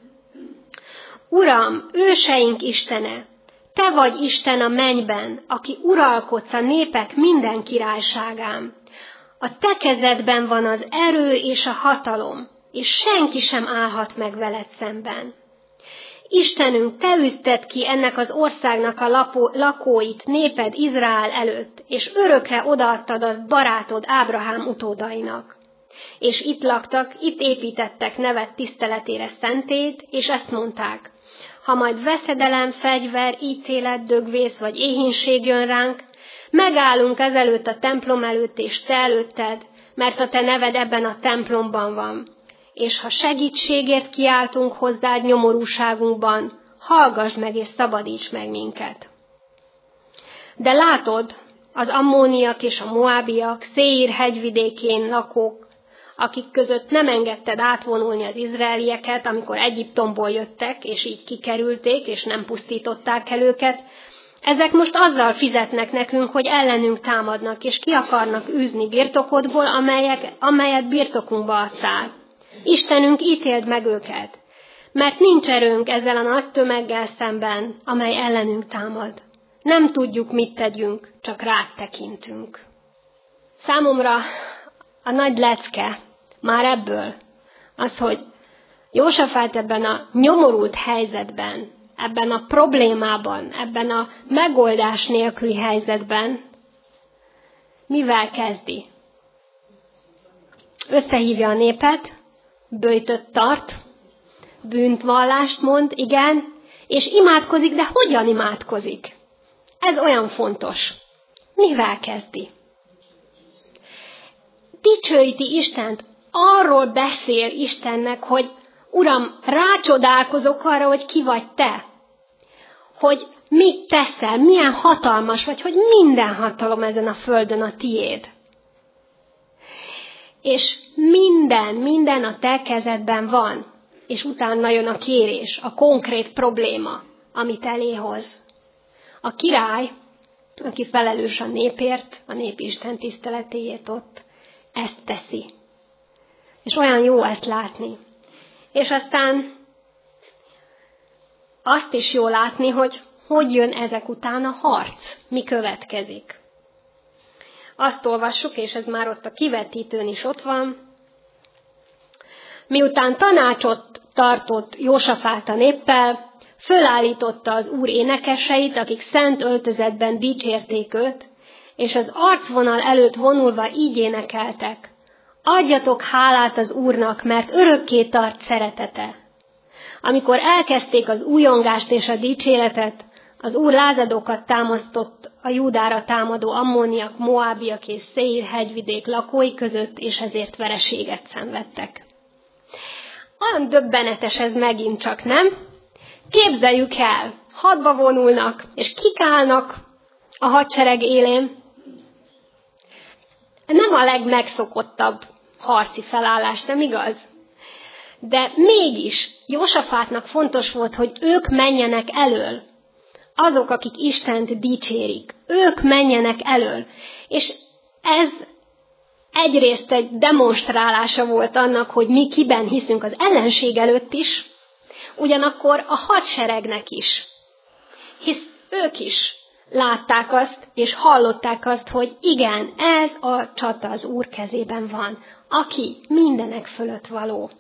Uram, őseink Istene, Te vagy Isten a mennyben, aki uralkodsz a népek minden királyságán. A Te kezedben van az erő és a hatalom, és senki sem állhat meg veled szemben. Istenünk, Te űzted ki ennek az országnak a lakóit néped Izrael előtt, és örökre odaadtad azt barátod Ábrahám utódainak. És itt laktak, itt építettek neved tiszteletére szentét, és ezt mondták: ha majd veszedelem, fegyver, ítélet, dögvész vagy éhínség jön ránk, megállunk ezelőtt a templom előtt és Te előtted, mert a Te neved ebben a templomban van. És ha segítségért kiáltunk hozzád nyomorúságunkban, hallgass meg és szabadíts meg minket. De látod, az ammóniak és a moábiak, Széír hegyvidékén lakók, akik között nem engedted átvonulni az izraelieket, amikor Egyiptomból jöttek, és így kikerülték, és nem pusztították el őket, ezek most azzal fizetnek nekünk, hogy ellenünk támadnak, és ki akarnak űzni birtokodból, amelyet birtokunkba adtál. Istenünk, ítéld meg őket, mert nincs erőnk ezzel a nagy tömeggel szemben, amely ellenünk támad. Nem tudjuk, mit tegyünk, csak rád tekintünk. Számomra a nagy lecke már ebből az, hogy Jósafát ebben a nyomorult helyzetben, ebben a problémában, ebben a megoldás nélküli helyzetben mivel kezdi? Összehívja a népet, böjtöt tart, bűntvallást mond, igen, és imádkozik, de hogyan imádkozik? Ez olyan fontos. Mivel kezdi? Dicsőíti Istent, arról beszél Istennek, hogy Uram, rácsodálkozok arra, hogy ki vagy Te. Hogy mit teszel, milyen hatalmas vagy, hogy minden hatalom ezen a földön a tiéd. És minden a Te kezedben van, és utána jön a kérés, a konkrét probléma, amit eléhoz. A király, aki felelős a népért, a nép Isten tiszteletéért ott, ezt teszi. És olyan jó ezt látni. És aztán azt is jó látni, hogy jön ezek után a harc, mi következik. Azt olvassuk, és ez már ott a kivetítőn is ott van. Miután tanácsot tartott Jósafát a néppel, fölállította az Úr énekeseit, akik szent öltözetben dicsérték őt, és az arcvonal előtt vonulva így énekeltek: adjatok hálát az Úrnak, mert örökké tart szeretete. Amikor elkezdték az újongást és a dicséretet, az Úr lázadokat támasztott a Júdára támadó ammóniak, moábiak és Széír hegyvidék lakói között, és ezért vereséget szenvedtek. Olyan döbbenetes ez megint csak, nem? Képzeljük el, hadba vonulnak, és kik állnak a hadsereg élén? Nem a legmegszokottabb harci felállás, nem igaz? De mégis Jósafátnak fontos volt, hogy ők menjenek elől. Azok, akik Istent dicsérik, ők menjenek elől. És ez egyrészt egy demonstrálása volt annak, hogy mi kiben hiszünk az ellenség előtt is, ugyanakkor a hadseregnek is. Hisz ők is látták azt, és hallották azt, hogy igen, ez a csata az Úr kezében van, aki mindenek fölött való.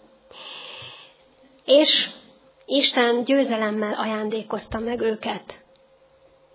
És Isten győzelemmel ajándékozta meg őket.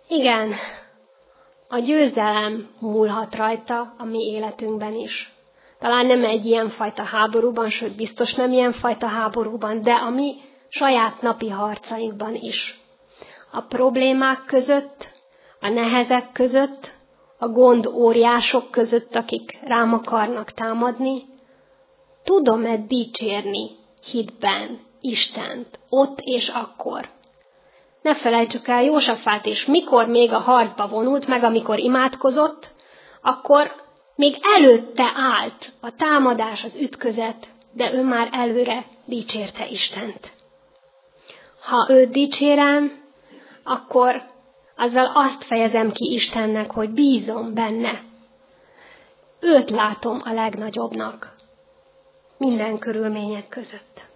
Igen, a győzelem múlhat rajta a mi életünkben is. Talán nem egy ilyenfajta háborúban, sőt biztos nem ilyenfajta háborúban, de a mi saját napi harcainkban is. A problémák között, a nehezek között, a gond óriások között, akik rám akarnak támadni, tudom-e dicsérni hitben Istent ott és akkor. Ne felejtsük el, Jósafát is, mikor még a harcba vonult, meg amikor imádkozott, akkor még előtte állt a támadás, az ütközet, de ő már előre dicsérte Istent. Ha őt dicsérem, akkor azzal azt fejezem ki Istennek, hogy bízom benne. Őt látom a legnagyobbnak minden körülmények között.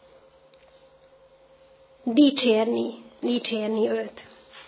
Dicsérni őt.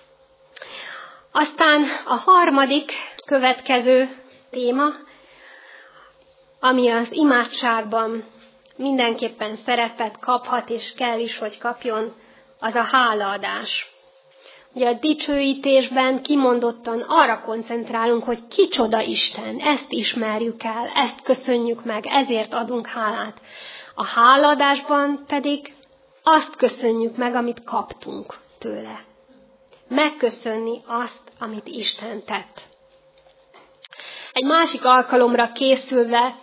Aztán a harmadik következő téma, ami az imádságban mindenképpen szerepet kaphat, és kell is, hogy kapjon, az a hálaadás. Ugye a dicsőítésben kimondottan arra koncentrálunk, hogy kicsoda Isten, ezt ismerjük el, ezt köszönjük meg, ezért adunk hálát. A hálaadásban pedig azt köszönjük meg, amit kaptunk tőle. Megköszönni azt, amit Isten tett. Egy másik alkalomra készülve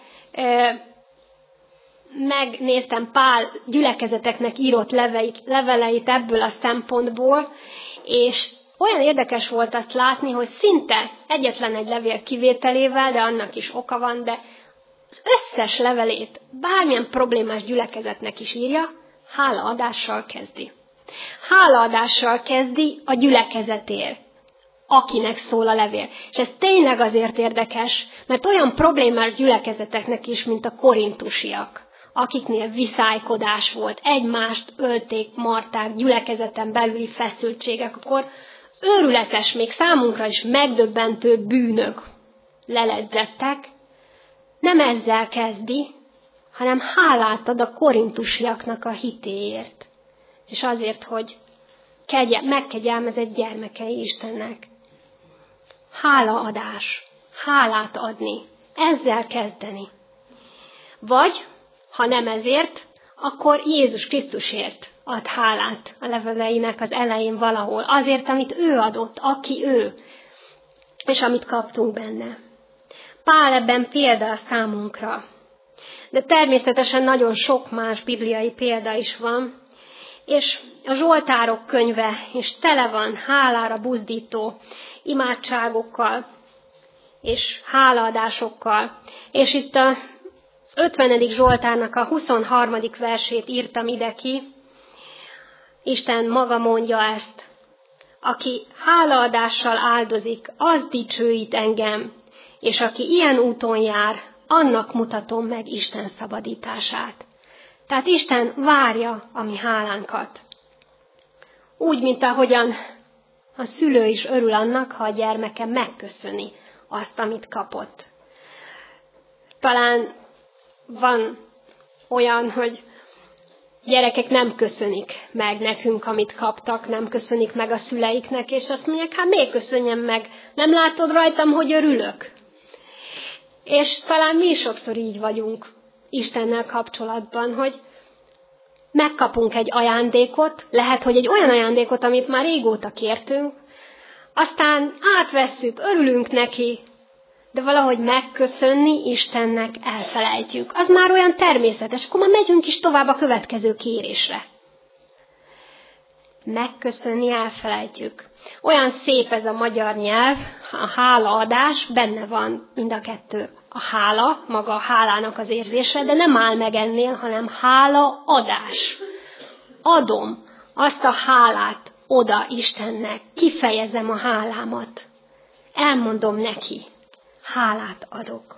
megnéztem Pál gyülekezeteknek írott leveleit ebből a szempontból, és olyan érdekes volt azt látni, hogy szinte egyetlen egy levél kivételével, de annak is oka van, de az összes levelét bármilyen problémás gyülekezetnek is írja, hálaadással kezdi. Hálaadással kezdi a gyülekezetért, akinek szól a levél. És ez tényleg azért érdekes, mert olyan problémás gyülekezeteknek is, mint a korintusiak, akiknél viszálykodás volt, egymást ölték, marták, gyülekezeten belüli feszültségek, akkor őrületes, még számunkra is megdöbbentő bűnök leledzettek, nem ezzel kezdi, hanem hálát ad a korintusiaknak a hitéért, és azért, hogy megkegyelmezett gyermekei Istennek. Hálaadás, hálát adni, ezzel kezdeni. Vagy, ha nem ezért, akkor Jézus Krisztusért ad hálát a leveleinek az elején valahol. Azért, amit ő adott, aki ő, és amit kaptunk benne. Pál ebben példa a számunkra. De természetesen nagyon sok más bibliai példa is van, és a Zsoltárok könyve is tele van hálára buzdító imádságokkal és hálaadásokkal. És itt az 50. Zsoltárnak a 23. versét írtam ide ki. Isten maga mondja ezt. Aki hálaadással áldozik, az dicsőít engem, és aki ilyen úton jár, annak mutatom meg Isten szabadítását. Tehát Isten várja a mi hálánkat. Úgy, mint ahogyan a szülő is örül annak, ha a gyermeke megköszöni azt, amit kapott. Talán van olyan, hogy gyerekek nem köszönik meg nekünk, amit kaptak, nem köszönik meg a szüleiknek, és azt mondják, hát miért köszönjem meg? Nem látod rajtam, hogy örülök? És talán mi sokszor így vagyunk Istennel kapcsolatban, hogy megkapunk egy ajándékot, lehet, hogy egy olyan ajándékot, amit már régóta kértünk, aztán átvesszük, örülünk neki, de valahogy megköszönni Istennek elfelejtjük. Az már olyan természetes, akkor már megyünk is tovább a következő kérésre. Megköszönni elfelejtjük. Olyan szép ez a magyar nyelv, a hálaadás, benne van mind a kettő. A hála, maga a hálának az érzése, de nem áll meg ennél, hanem hálaadás. Adom azt a hálát oda Istennek, kifejezem a hálámat. Elmondom neki, hálát adok.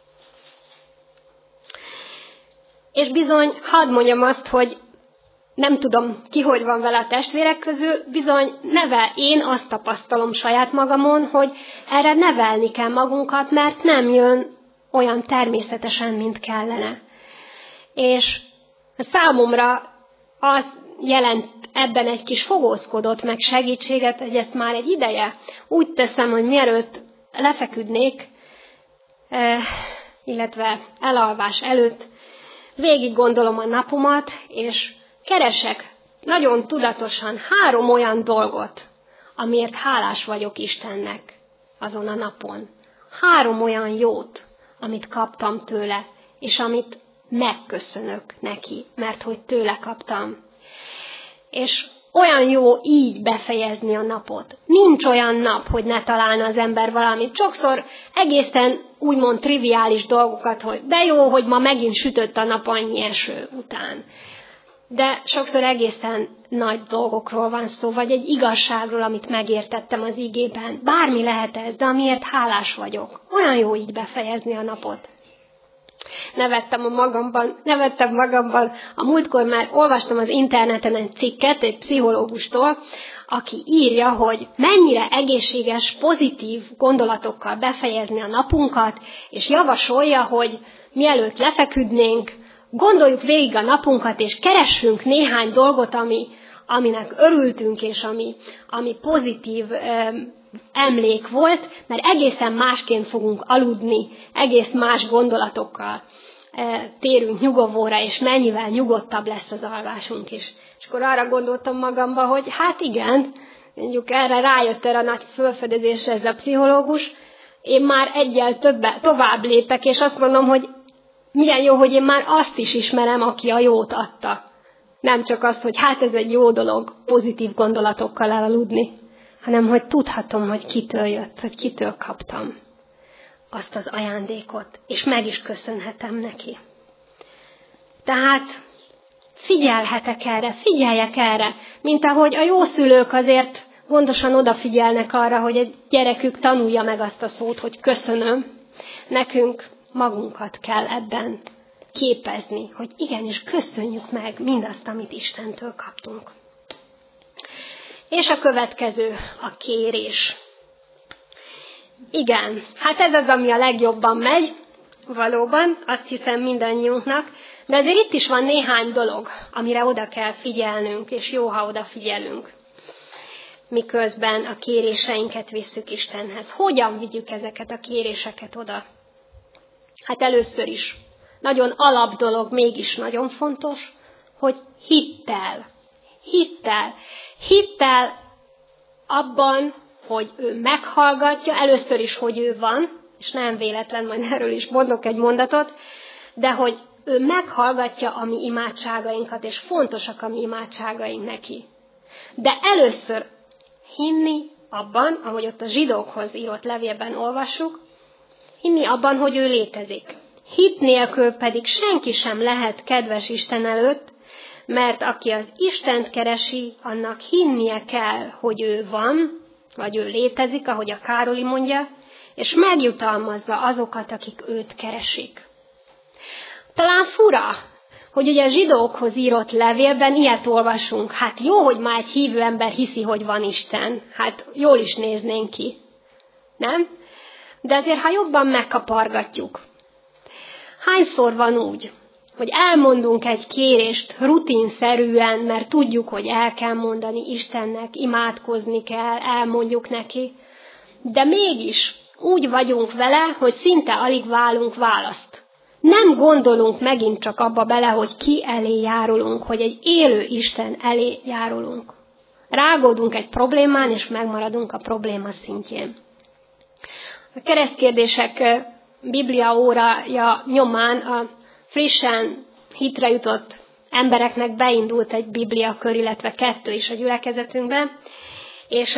És bizony, hadd mondjam azt, hogy nem tudom, ki hogy van vele a testvérek közül, bizony én azt tapasztalom saját magamon, hogy erre nevelni kell magunkat, mert nem jön olyan természetesen, mint kellene. És számomra az jelent ebben egy kis fogózkodott meg segítséget, hogy ezt már egy ideje úgy teszem, hogy mielőtt lefeküdnék, illetve elalvás előtt végig gondolom a napomat, és keresek nagyon tudatosan 3 olyan dolgot, amiért hálás vagyok Istennek azon a napon. 3 olyan jót, amit kaptam tőle, és amit megköszönök neki, mert hogy tőle kaptam. És olyan jó így befejezni a napot. Nincs olyan nap, hogy ne találna az ember valamit. Sokszor egészen úgymond triviális dolgokat, hogy de jó, hogy ma megint sütött a nap annyi eső után. De sokszor egészen nagy dolgokról van szó, vagy egy igazságról, amit megértettem az igében. Bármi lehet ez, de amiért hálás vagyok. Olyan jó így befejezni a napot. Nevettem magamban. A múltkor már olvastam az interneten egy cikket egy pszichológustól, aki írja, hogy mennyire egészséges, pozitív gondolatokkal befejezni a napunkat, és javasolja, hogy mielőtt lefeküdnénk, gondoljuk végig a napunkat, és keressünk néhány dolgot, aminek örültünk, és ami pozitív emlék volt, mert egészen másként fogunk aludni, egész más gondolatokkal térünk nyugovóra, és mennyivel nyugodtabb lesz az alvásunk is. És akkor arra gondoltam magamba, hogy hát igen, mondjuk erre rájött erre a nagy felfedezésre ez a pszichológus, én már egyel tovább lépek, és azt mondom, hogy milyen jó, hogy én már azt is ismerem, aki a jót adta. Nem csak azt, hogy hát ez egy jó dolog, pozitív gondolatokkal elaludni, hanem hogy tudhatom, hogy kitől jött, hogy kitől kaptam azt az ajándékot, és meg is köszönhetem neki. Tehát figyeljek erre, mint ahogy a jó szülők azért gondosan odafigyelnek arra, hogy egy gyerekük tanulja meg azt a szót, hogy köszönöm. Nekünk magunkat kell ebben képezni, hogy igenis köszönjük meg mindazt, amit Istentől kaptunk. És a következő, a kérés. Igen, hát ez az, ami a legjobban megy, valóban, azt hiszem mindannyiunknak, de azért itt is van néhány dolog, amire oda kell figyelnünk, és jó, ha odafigyelünk, miközben a kéréseinket visszük Istenhez. Hogyan vigyük ezeket a kéréseket oda? Hát először is, nagyon alap dolog, mégis nagyon fontos, hogy hittel abban, hogy ő meghallgatja, először is, hogy ő van, és nem véletlen, majd erről is mondok egy mondatot, de hogy ő meghallgatja a mi imádságainkat, és fontosak a mi imádságaink neki. De először hinni abban, ahogy ott a zsidókhoz írott levélben olvassuk, hinni abban, hogy ő létezik. Hit nélkül pedig senki sem lehet kedves Isten előtt, mert aki az Istent keresi, annak hinnie kell, hogy ő van, vagy ő létezik, ahogy a Károli mondja, és megjutalmazza azokat, akik őt keresik. Talán fura, hogy ugye a zsidókhoz írott levélben ilyet olvasunk. Hát jó, hogy már egy hívő ember hiszi, hogy van Isten. Hát jól is néznénk ki. Nem? De azért, ha jobban megkapargatjuk. Hányszor van úgy, hogy elmondunk egy kérést rutinszerűen, mert tudjuk, hogy el kell mondani Istennek, imádkozni kell, elmondjuk neki, de mégis úgy vagyunk vele, hogy szinte alig válunk választ. Nem gondolunk megint csak abba bele, hogy ki elé járulunk, hogy egy élő Isten elé járulunk. Rágódunk egy problémán, és megmaradunk a probléma szintjén. A keresztkérdések Biblia órája nyomán a frissen hitre jutott embereknek beindult egy bibliakör, illetve 2 is a gyülekezetünkben, és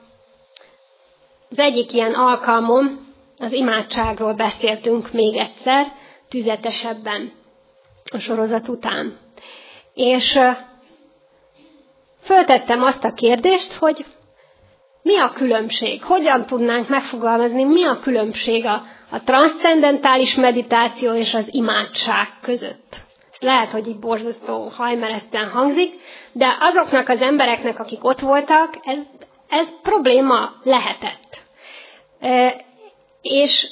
az egyik ilyen alkalmon az imádságról beszéltünk még egyszer, tüzetesebben a sorozat után. És föltettem azt a kérdést, hogy mi a különbség? Hogyan tudnánk megfogalmazni, mi a különbség a transzcendentális meditáció és az imádság között? Ez lehet, hogy így borzasztó hajmeresztően hangzik, de azoknak az embereknek, akik ott voltak, ez probléma lehetett. És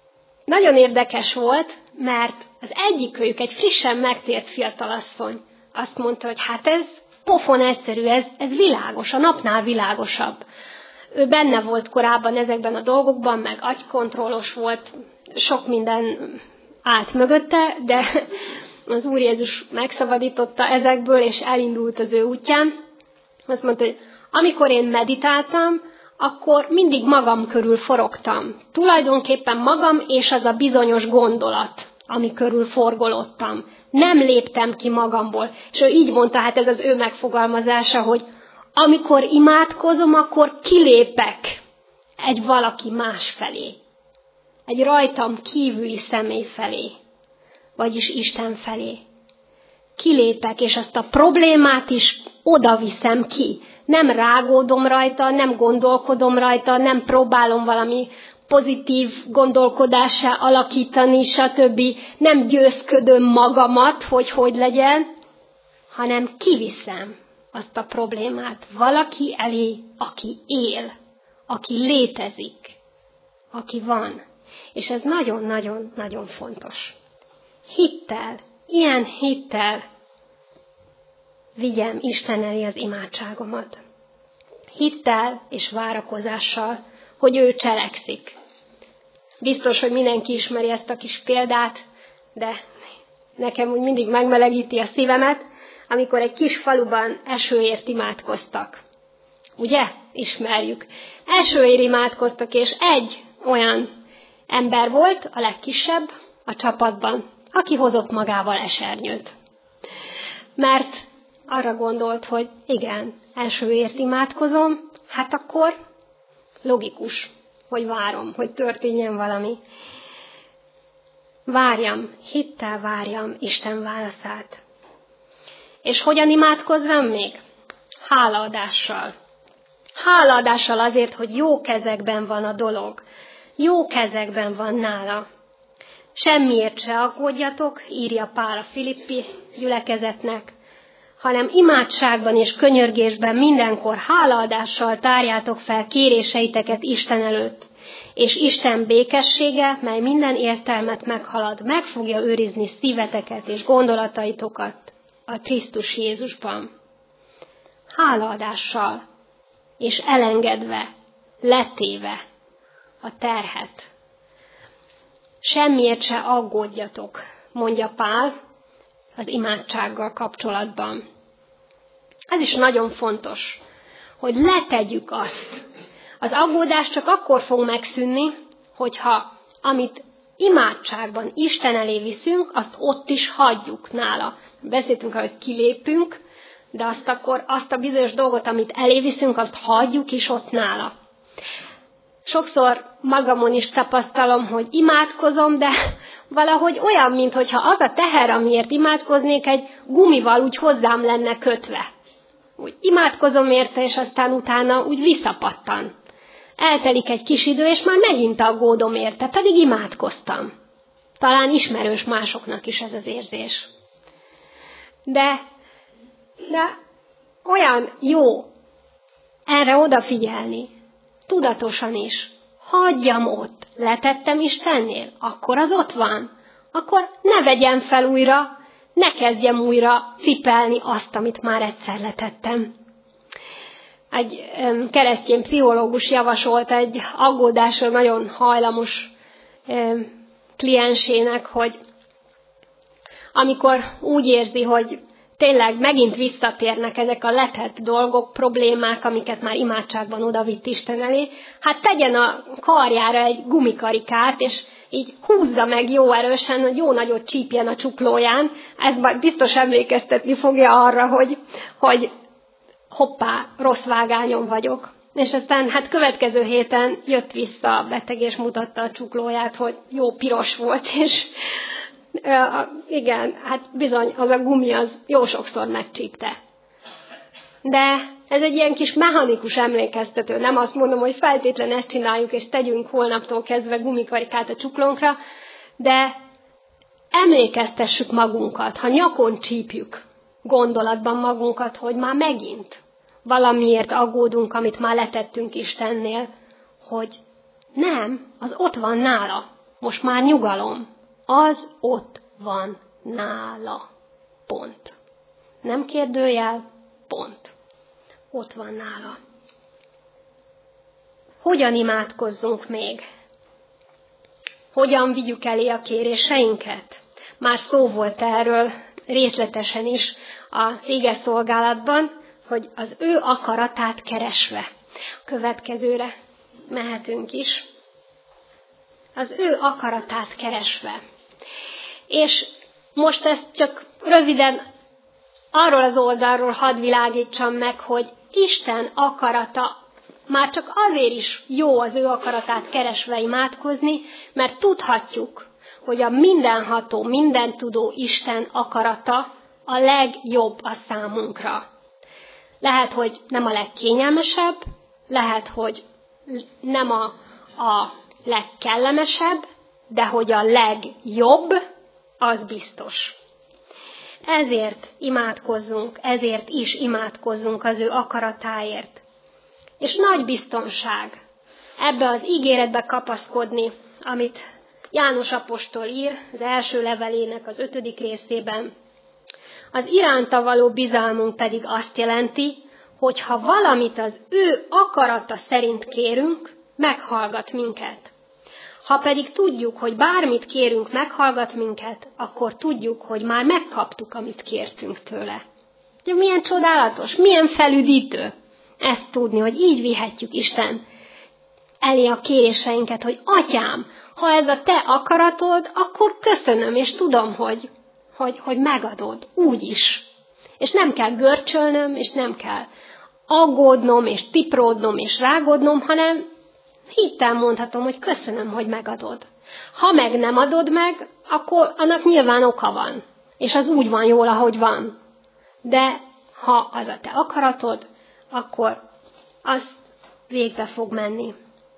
nagyon érdekes volt, mert az egyikőjük egy frissen megtért fiatalasszony, azt mondta, hogy hát ez pofon egyszerű, ez világos, a napnál világosabb. Ő benne volt korábban ezekben a dolgokban, meg agykontrollos volt, sok minden állt mögötte, de az Úr Jézus megszabadította ezekből, és elindult az ő útján. Azt mondta, hogy amikor én meditáltam, akkor mindig magam körül forogtam. Tulajdonképpen magam és az a bizonyos gondolat, ami körül forgolódtam. Nem léptem ki magamból. És ő így mondta, hát ez az ő megfogalmazása, hogy amikor imádkozom, akkor kilépek egy valaki más felé. Egy rajtam kívüli személy felé. Vagyis Isten felé. Kilépek, és azt a problémát is oda viszem ki. Nem rágódom rajta, nem gondolkodom rajta, nem próbálom valami pozitív gondolkodássá alakítani, stb. Nem győzködöm magamat, hogy legyen, hanem kiviszem azt a problémát valaki elé, aki él, aki létezik, aki van. És ez nagyon-nagyon-nagyon fontos. Hittel, ilyen hittel vigyem Isten elé az imádságomat. Hittel és várakozással, hogy ő cselekszik. Biztos, hogy mindenki ismeri ezt a kis példát, de nekem úgy mindig megmelegíti a szívemet, amikor egy kis faluban esőért imádkoztak. Ugye? Ismerjük. Esőért imádkoztak, és egy olyan ember volt, a legkisebb a csapatban, aki hozott magával esernyőt. Mert arra gondolt, hogy igen, esőért imádkozom, hát akkor logikus, hogy várom, hogy történjen valami. Várjam, hittel várjam Isten válaszát. És hogyan imádkozzam még? Hálaadással. Hálaadással azért, hogy jó kezekben van a dolog. Jó kezekben van nála. Semmiért se aggódjatok, írja Pál a Filippi gyülekezetnek, hanem imádságban és könyörgésben mindenkor hálaadással tárjátok fel kéréseiteket Isten előtt, és Isten békessége, mely minden értelmet meghalad, meg fogja őrizni szíveteket és gondolataitokat a Krisztus Jézusban. Hálaadással és elengedve, letéve a terhet. Semmiért se aggódjatok, mondja Pál az imádsággal kapcsolatban. Ez is nagyon fontos, hogy letegyük azt. Az aggódás csak akkor fog megszűnni, hogyha amit imádságban Isten elé viszünk, azt ott is hagyjuk nála. Beszéltünk, hogy kilépünk, de azt a bizonyos dolgot, amit elé viszünk, azt hagyjuk is ott nála. Sokszor magamon is tapasztalom, hogy imádkozom, de valahogy olyan, mintha az a teher, amiért imádkoznék, egy gumival úgy hozzám lenne kötve. Úgy imádkozom érte, és aztán utána úgy visszapattan. Eltelik egy kis idő, és már megint aggódom érte, pedig imádkoztam. Talán ismerős másoknak is ez az érzés. De olyan jó erre odafigyelni, tudatosan is. Hagyjam ott, letettem Istennél, akkor az ott van. Akkor ne vegyem fel újra, ne kezdjem újra cipelni azt, amit már egyszer letettem. Egy keresztény pszichológus javasolt egy aggódásra nagyon hajlamos kliensének, hogy amikor úgy érzi, hogy tényleg megint visszatérnek ezek a letett dolgok, problémák, amiket már imádságban odavitt Isten elé, hát tegyen a karjára egy gumikarikát, és így húzza meg jó erősen, hogy jó nagyot csípjen a csuklóján. Ez majd biztos emlékeztetni fogja arra, hogy hoppá, rossz vágányon vagyok. És aztán hát következő héten jött vissza a beteg, és mutatta a csuklóját, hogy jó piros volt, és igen, hát bizony, az a gumi az jó sokszor megcsípte. De ez egy ilyen kis mechanikus emlékeztető. Nem azt mondom, hogy feltétlen ezt csináljuk, és tegyünk holnaptól kezdve gumikarikát a csuklónkra, de emlékeztessük magunkat, ha nyakon csípjük gondolatban magunkat, hogy már megint valamiért aggódunk, amit már letettünk Istennél, hogy nem, az ott van nála. Most már nyugalom. Az ott van nála. Pont. Nem kérdőjel, pont. Ott van nála. Hogyan imádkozzunk még? Hogyan vigyük elé a kéréseinket? Már szó volt erről részletesen is a igeszolgálatban, hogy az ő akaratát keresve. A következőre mehetünk is. Az ő akaratát keresve. És most ezt csak röviden arról az oldalról hadd világítsam meg, hogy Isten akarata már csak azért is jó az ő akaratát keresve imádkozni, mert tudhatjuk, hogy a mindenható, mindentudó Isten akarata a legjobb a számunkra. Lehet, hogy nem a legkényelmesebb, lehet, hogy nem a legkellemesebb, de hogy a legjobb, az biztos. Ezért imádkozzunk, ezért is imádkozzunk az ő akaratáért. És nagy biztonság ebbe az ígéretbe kapaszkodni, amit János apostol ír az első levelének az 5. részében. Az iránta való bizalmunk pedig azt jelenti, hogy ha valamit az ő akarata szerint kérünk, meghallgat minket. Ha pedig tudjuk, hogy bármit kérünk, meghallgat minket, akkor tudjuk, hogy már megkaptuk, amit kértünk tőle. De milyen csodálatos, milyen felüdítő ezt tudni, hogy így vihetjük Isten elé a kéréseinket, hogy Atyám, ha ez a te akaratod, akkor köszönöm, és tudom, hogy megadod úgy is. És nem kell görcsölnöm, és nem kell aggódnom, és tipródnom, és rágódnom, hanem hittel mondhatom, hogy köszönöm, hogy megadod. Ha meg nem adod meg, akkor annak nyilván oka van. És az úgy van jól, ahogy van. De ha az a te akaratod, akkor az végbe fog menni.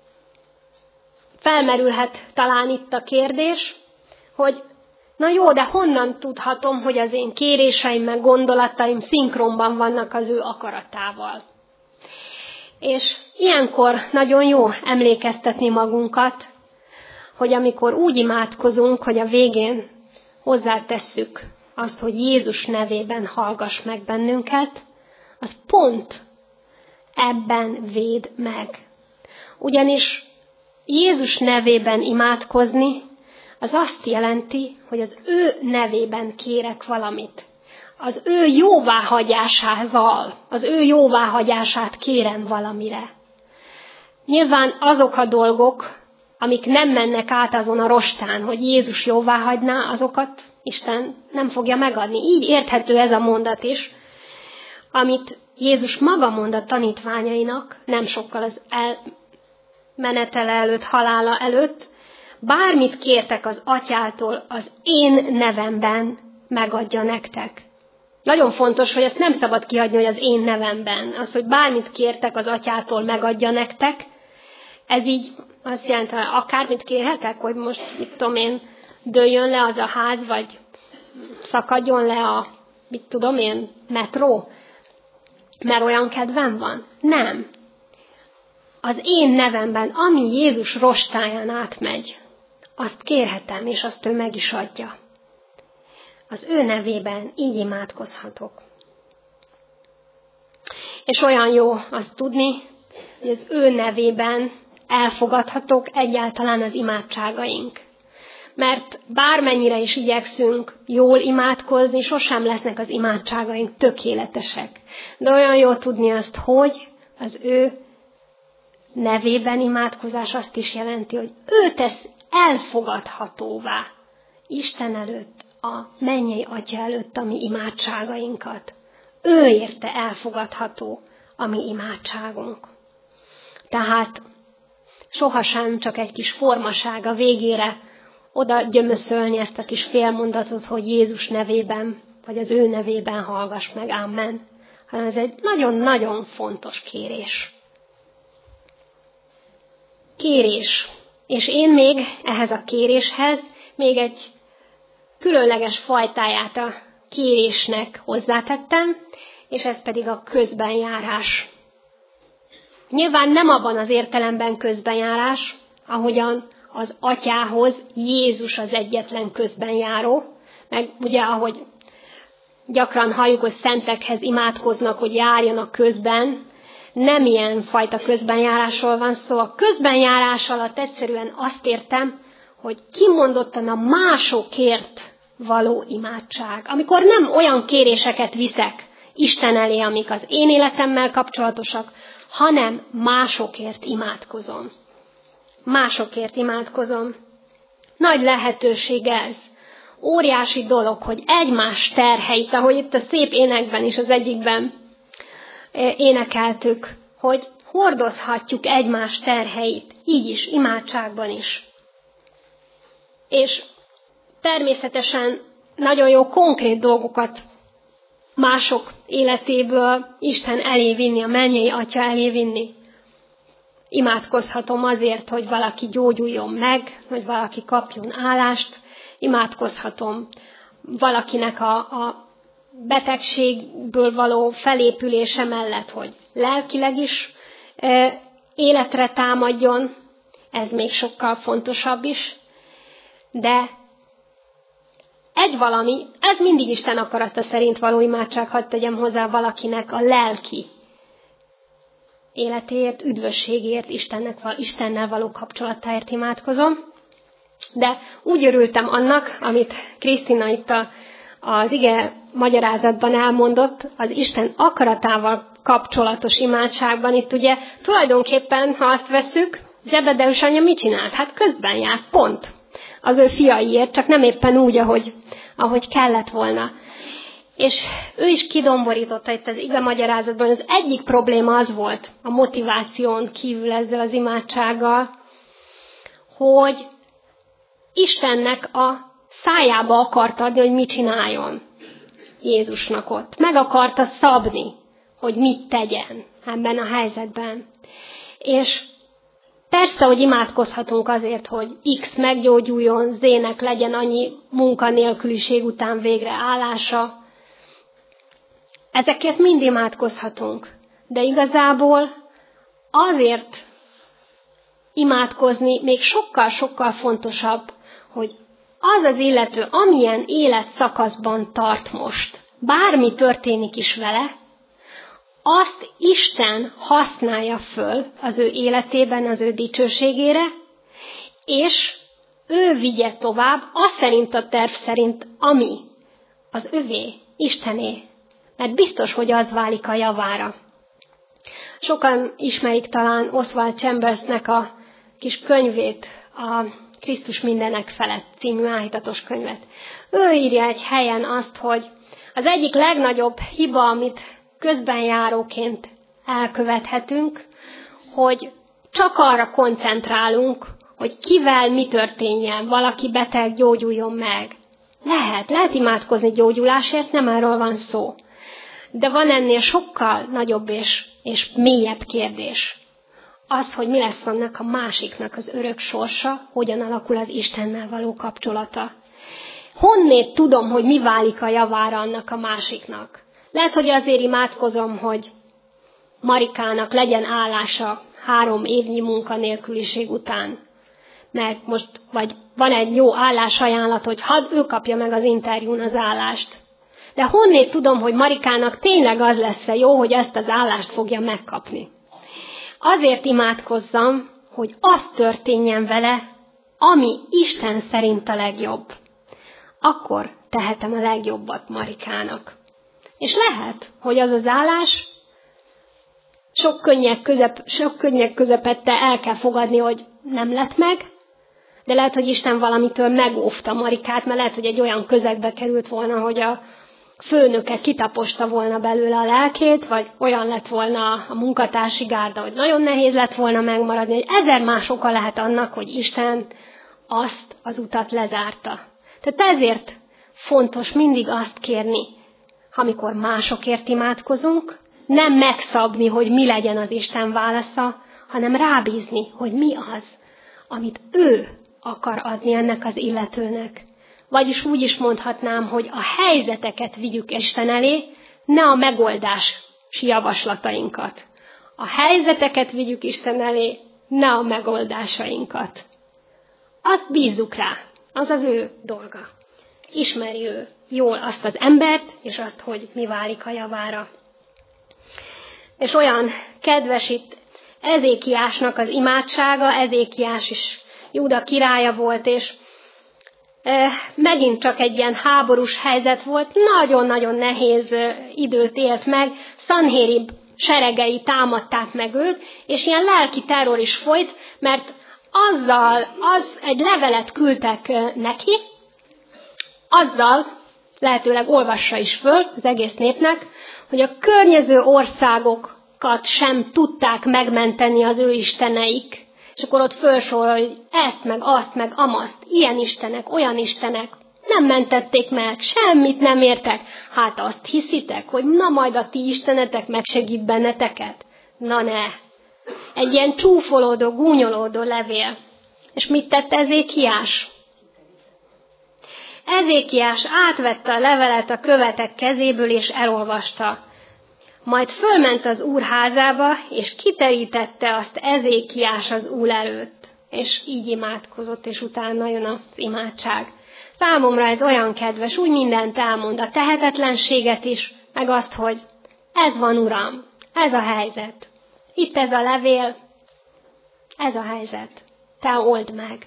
Felmerülhet talán itt a kérdés, hogy na jó, de honnan tudhatom, hogy az én kéréseim meg gondolataim szinkronban vannak az ő akaratával? És ilyenkor nagyon jó emlékeztetni magunkat, hogy amikor úgy imádkozunk, hogy a végén hozzátesszük azt, hogy Jézus nevében hallgass meg bennünket, az pont ebben véd meg. Ugyanis Jézus nevében imádkozni, az azt jelenti, hogy az ő nevében kérek valamit. Az ő jóváhagyásával, az ő jóváhagyását kérem valamire. Nyilván azok a dolgok, amik nem mennek át azon a rostán, hogy Jézus jóváhagyná, azokat Isten nem fogja megadni. Így érthető ez a mondat is, amit Jézus maga mond a tanítványainak, nem sokkal az elmenetele előtt, halála előtt, bármit kértek az Atyától, az én nevemben megadja nektek. Nagyon fontos, hogy ezt nem szabad kihagyni, hogy az én nevemben. Az, hogy bármit kértek az Atyától, megadja nektek, ez így azt jelenti, hogy akármit kérhetek, hogy most, mit tudom én, dőljön le az a ház, vagy szakadjon le a, mit tudom én, metró, mert olyan kedvem van. Nem. Az én nevemben, ami Jézus rostáján átmegy, azt kérhetem, és azt ő meg is adja. Az ő nevében így imádkozhatok. És olyan jó azt tudni, hogy az ő nevében elfogadhatok egyáltalán az imádságaink. Mert bármennyire is igyekszünk jól imádkozni, sosem lesznek az imádságaink tökéletesek. De olyan jó tudni azt, hogy az ő nevében imádkozás azt is jelenti, hogy ő tesz elfogadhatóvá Isten előtt, a mennyei Atya előtt a mi imádságainkat. Ő érte elfogadható a mi imádságunk. Tehát sohasem csak egy kis formaság a végére oda gyömöszölni ezt a kis félmondatot, hogy Jézus nevében, vagy az ő nevében hallgass meg, amen. Hanem ez egy nagyon-nagyon fontos kérés. Kérés. És én még ehhez a kéréshez még egy különleges fajtáját a kérésnek hozzátettem, és ez pedig a közbenjárás. Nyilván nem abban az értelemben közbenjárás, ahogyan az Atyához Jézus az egyetlen közbenjáró, meg ugye ahogy gyakran halljuk, hogy szentekhez imádkoznak, hogy járjanak közben. Nem ilyen fajta közbenjárásról van szó. A közbenjárás alatt egyszerűen azt értem, hogy kimondottan a másokért való imádság. Amikor nem olyan kéréseket viszek Isten elé, amik az én életemmel kapcsolatosak, hanem másokért imádkozom. Másokért imádkozom. Nagy lehetőség ez. Óriási dolog, hogy egymás terheit, ahogy itt a szép énekben is az egyikben énekeltük, hogy hordozhatjuk egymás terheit, így is, imádságban is. És természetesen nagyon jó konkrét dolgokat mások életéből Isten elé vinni, a mennyei Atya elé vinni. Imádkozhatom azért, hogy valaki gyógyuljon meg, hogy valaki kapjon állást, imádkozhatom valakinek a betegségből való felépülése mellett, hogy lelkileg is életre támadjon, ez még sokkal fontosabb is, de egy valami, ez mindig Isten akarata szerint való imádság, hadd tegyem hozzá, valakinek a lelki életéért, üdvösségért, Istennel való kapcsolatáért imádkozom. De úgy örültem annak, amit Krisztina itt az ige magyarázatban elmondott, az Isten akaratával kapcsolatos imádságban. Itt ugye tulajdonképpen, ha azt vesszük, Zebedeus anyja mit csinált? Hát közben járt, pont. Az ő fiaiért, csak nem éppen úgy, ahogy kellett volna. És ő is kidomborította itt az ige magyarázatban, az egyik probléma az volt a motiváción kívül ezzel az imádsággal, hogy Istennek a szájába akarta adni, hogy mit csináljon Jézusnak ott. Meg akarta szabni, hogy mit tegyen ebben a helyzetben. És persze, hogy imádkozhatunk azért, hogy X meggyógyuljon, Z-nek legyen annyi munkanélküliség után végre állása. Ezekért mind imádkozhatunk. De igazából azért imádkozni még sokkal-sokkal fontosabb, hogy az az illető, amilyen életszakaszban tart most, bármi történik is vele, azt Isten használja föl az ő életében, az ő dicsőségére, és ő vigye tovább, az szerint a terv szerint, ami az övé, Istené. Mert biztos, hogy az válik a javára. Sokan ismerik talán Oswald Chambersnek a kis könyvét, a Krisztus mindenek felett című áhítatos könyvet. Ő írja egy helyen azt, hogy az egyik legnagyobb hiba, amit közbenjáróként elkövethetünk, hogy csak arra koncentrálunk, hogy kivel mi történjen, valaki beteg gyógyuljon meg. Lehet imádkozni gyógyulásért, nem erről van szó. De van ennél sokkal nagyobb és mélyebb kérdés. Az, hogy mi lesz annak a másiknak az örök sorsa, hogyan alakul az Istennel való kapcsolata. Honnét tudom, hogy mi válik a javára annak a másiknak? Lehet, hogy azért imádkozom, hogy Marikának legyen állása 3 évnyi munkanélküliség után. Mert most vagy van egy jó állásajánlat, hogy ő kapja meg az interjún az állást. De honnét tudom, hogy Marikának tényleg az lesz jó, hogy ezt az állást fogja megkapni. Azért imádkozzam, hogy az történjen vele, ami Isten szerint a legjobb. Akkor tehetem a legjobbat Marikának. És lehet, hogy az az állás sok könnyek közepette el kell fogadni, hogy nem lett meg, de lehet, hogy Isten valamitől megóvta Marikát, mert lehet, hogy egy olyan közegbe került volna, hogy a főnöke kitaposta volna belőle a lelkét, vagy olyan lett volna a munkatársi gárda, hogy nagyon nehéz lett volna megmaradni, hogy 1000 más oka lehet annak, hogy Isten azt az utat lezárta. Tehát ezért fontos mindig azt kérni, amikor másokért imádkozunk, nem megszabni, hogy mi legyen az Isten válasza, hanem rábízni, hogy mi az, amit ő akar adni ennek az illetőnek. Vagyis úgy is mondhatnám, hogy a helyzeteket vigyük Isten elé, ne a megoldási javaslatainkat. A helyzeteket vigyük Isten elé, ne a megoldásainkat. Azt bízzuk rá, az az ő dolga. ismeri ő jól azt az embert, és azt, hogy mi válik a javára. És olyan kedves itt Ezékiásnak az imádsága, Ezékiás is Júda királya volt, és megint csak egy ilyen háborús helyzet volt, nagyon-nagyon nehéz időt élt meg, Szanhérib seregei támadták meg őt, és ilyen lelki terror is folyt, mert egy levelet küldtek neki, azzal lehetőleg olvassa is föl az egész népnek, hogy a környező országokat sem tudták megmenteni az ő isteneik. És akkor ott felsorol, hogy ezt, meg azt, meg amaszt, ilyen istenek, olyan istenek, nem mentették meg, semmit nem értek. Hát azt hiszitek, hogy na majd a ti istenetek megsegít benneteket? Na ne! Egy ilyen csúfolódó, gúnyolódó levél. És mit tett Ezékiás? Ezékiás átvette a levelet a követek kezéből, és elolvasta. Majd fölment az Úr házába, és kiterítette azt Ezékiás az Úr előtt. És így imádkozott, és utána jön az imádság. Számomra ez olyan kedves, úgy mindent elmond, a tehetetlenséget is, meg azt, hogy ez van, Uram, ez a helyzet. Itt ez a levél, ez a helyzet. Te old meg.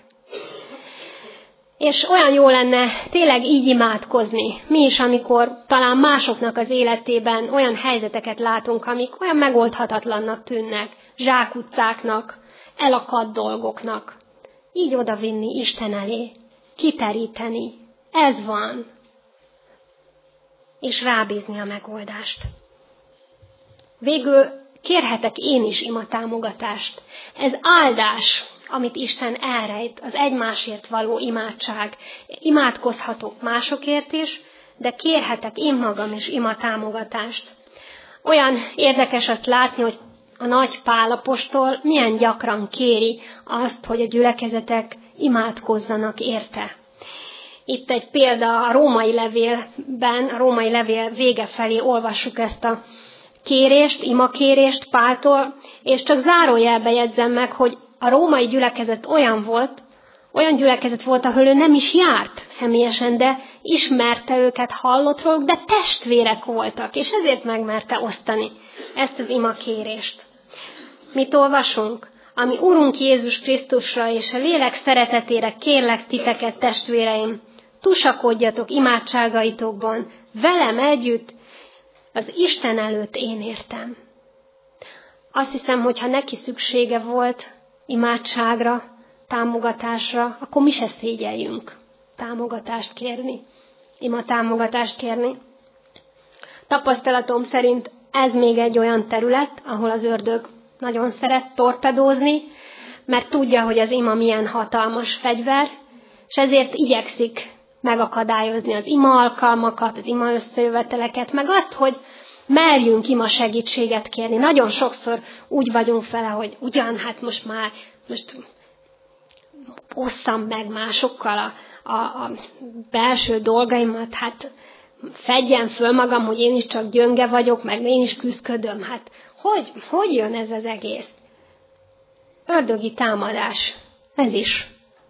És olyan jó lenne tényleg így imádkozni. Mi is, amikor talán másoknak az életében olyan helyzeteket látunk, amik olyan megoldhatatlannak tűnnek, zsákutcáknak, elakadt dolgoknak. Így odavinni Isten elé, kiteríteni. Ez van. És rábízni a megoldást. Végül kérhetek én is imatámogatást. Ez áldás, amit Isten elrejt, az egymásért való imádság. Imádkozhatok másokért is, de kérhetek én magam is imatámogatást. Olyan érdekes azt látni, hogy a nagy Pál apostol milyen gyakran kéri azt, hogy a gyülekezetek imádkozzanak érte. Itt egy példa a római levélben, a római levél vége felé olvassuk ezt a kérést, imakérést Páltól, és csak zárójelbe jegyzem meg, hogy a római gyülekezet olyan gyülekezet volt, ahol ő nem is járt személyesen, de ismerte őket, hallott róluk, de testvérek voltak, és ezért megmerte osztani ezt az imakérést. Mit olvasunk? Ami Urunk Jézus Krisztusra és a lélek szeretetére kérlek titeket, testvéreim, tusakodjatok imádságaitokban, velem együtt, az Isten előtt én értem. Azt hiszem, hogy ha neki szüksége volt imádságra, támogatásra, akkor mi se szégyeljünk támogatást kérni, imatámogatást kérni. Tapasztalatom szerint ez még egy olyan terület, ahol az ördög nagyon szeret torpedózni, mert tudja, hogy az ima milyen hatalmas fegyver, és ezért igyekszik megakadályozni az ima alkalmakat, az ima összejöveteleket, meg azt, hogy merjünk ima segítséget kérni. Nagyon sokszor úgy vagyunk vele, hogy ugyan, hát most osszam meg másokkal a belső dolgaimat, hát fedjem föl magam, hogy én is csak gyönge vagyok, meg én is küzdködöm. Hát hogy jön ez az egész? Ördögi támadás. Ez is.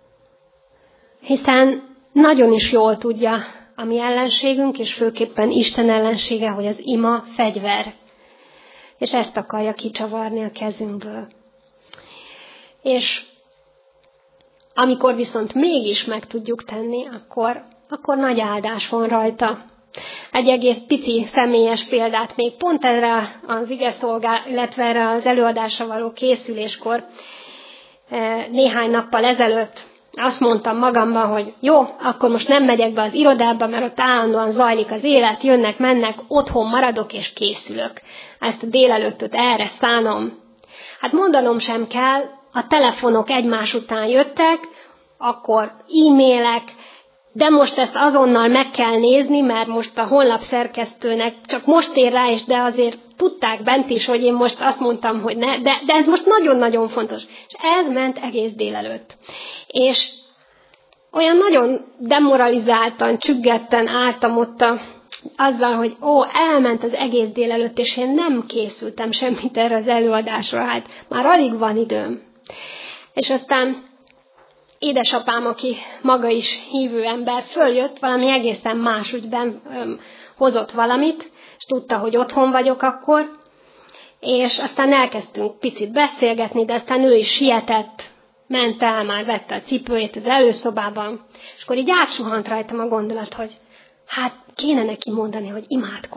Hiszen nagyon is jól tudja a mi ellenségünk, és főképpen Isten ellensége, hogy az ima fegyver. És ezt akarja kicsavarni a kezünkből. És amikor viszont mégis meg tudjuk tenni, akkor nagy áldás van rajta. Egy egész pici személyes példát még pont erre az illetve erre az előadásra való készüléskor néhány nappal ezelőtt azt mondtam magamban, hogy jó, akkor most nem megyek be az irodába, mert ott állandóan zajlik az élet, jönnek, mennek, otthon maradok és készülök. Ezt a délelőttöt erre szánom. Hát mondanom sem kell, a telefonok egymás után jöttek, akkor e-mailek, de most ezt azonnal meg kell nézni, mert most a honlap szerkesztőnek csak most ér rá, és de azért tudták bent is, hogy én most azt mondtam, hogy ne, de ez most nagyon-nagyon fontos. És ez ment egész délelőtt. És olyan nagyon demoralizáltan, csüggetten álltam ott azzal, hogy elment az egész délelőtt, és én nem készültem semmit erre az előadásra, hát már alig van időm. És aztán édesapám, aki maga is hívő ember, följött, valami egészen más ügyben hozott valamit, és tudta, hogy otthon vagyok akkor, és aztán elkezdtünk picit beszélgetni, de aztán ő is sietett, ment el, már vette a cipőjét az előszobában, és akkor így átsuhant rajtam a gondolat, hogy hát kéne neki mondani, hogy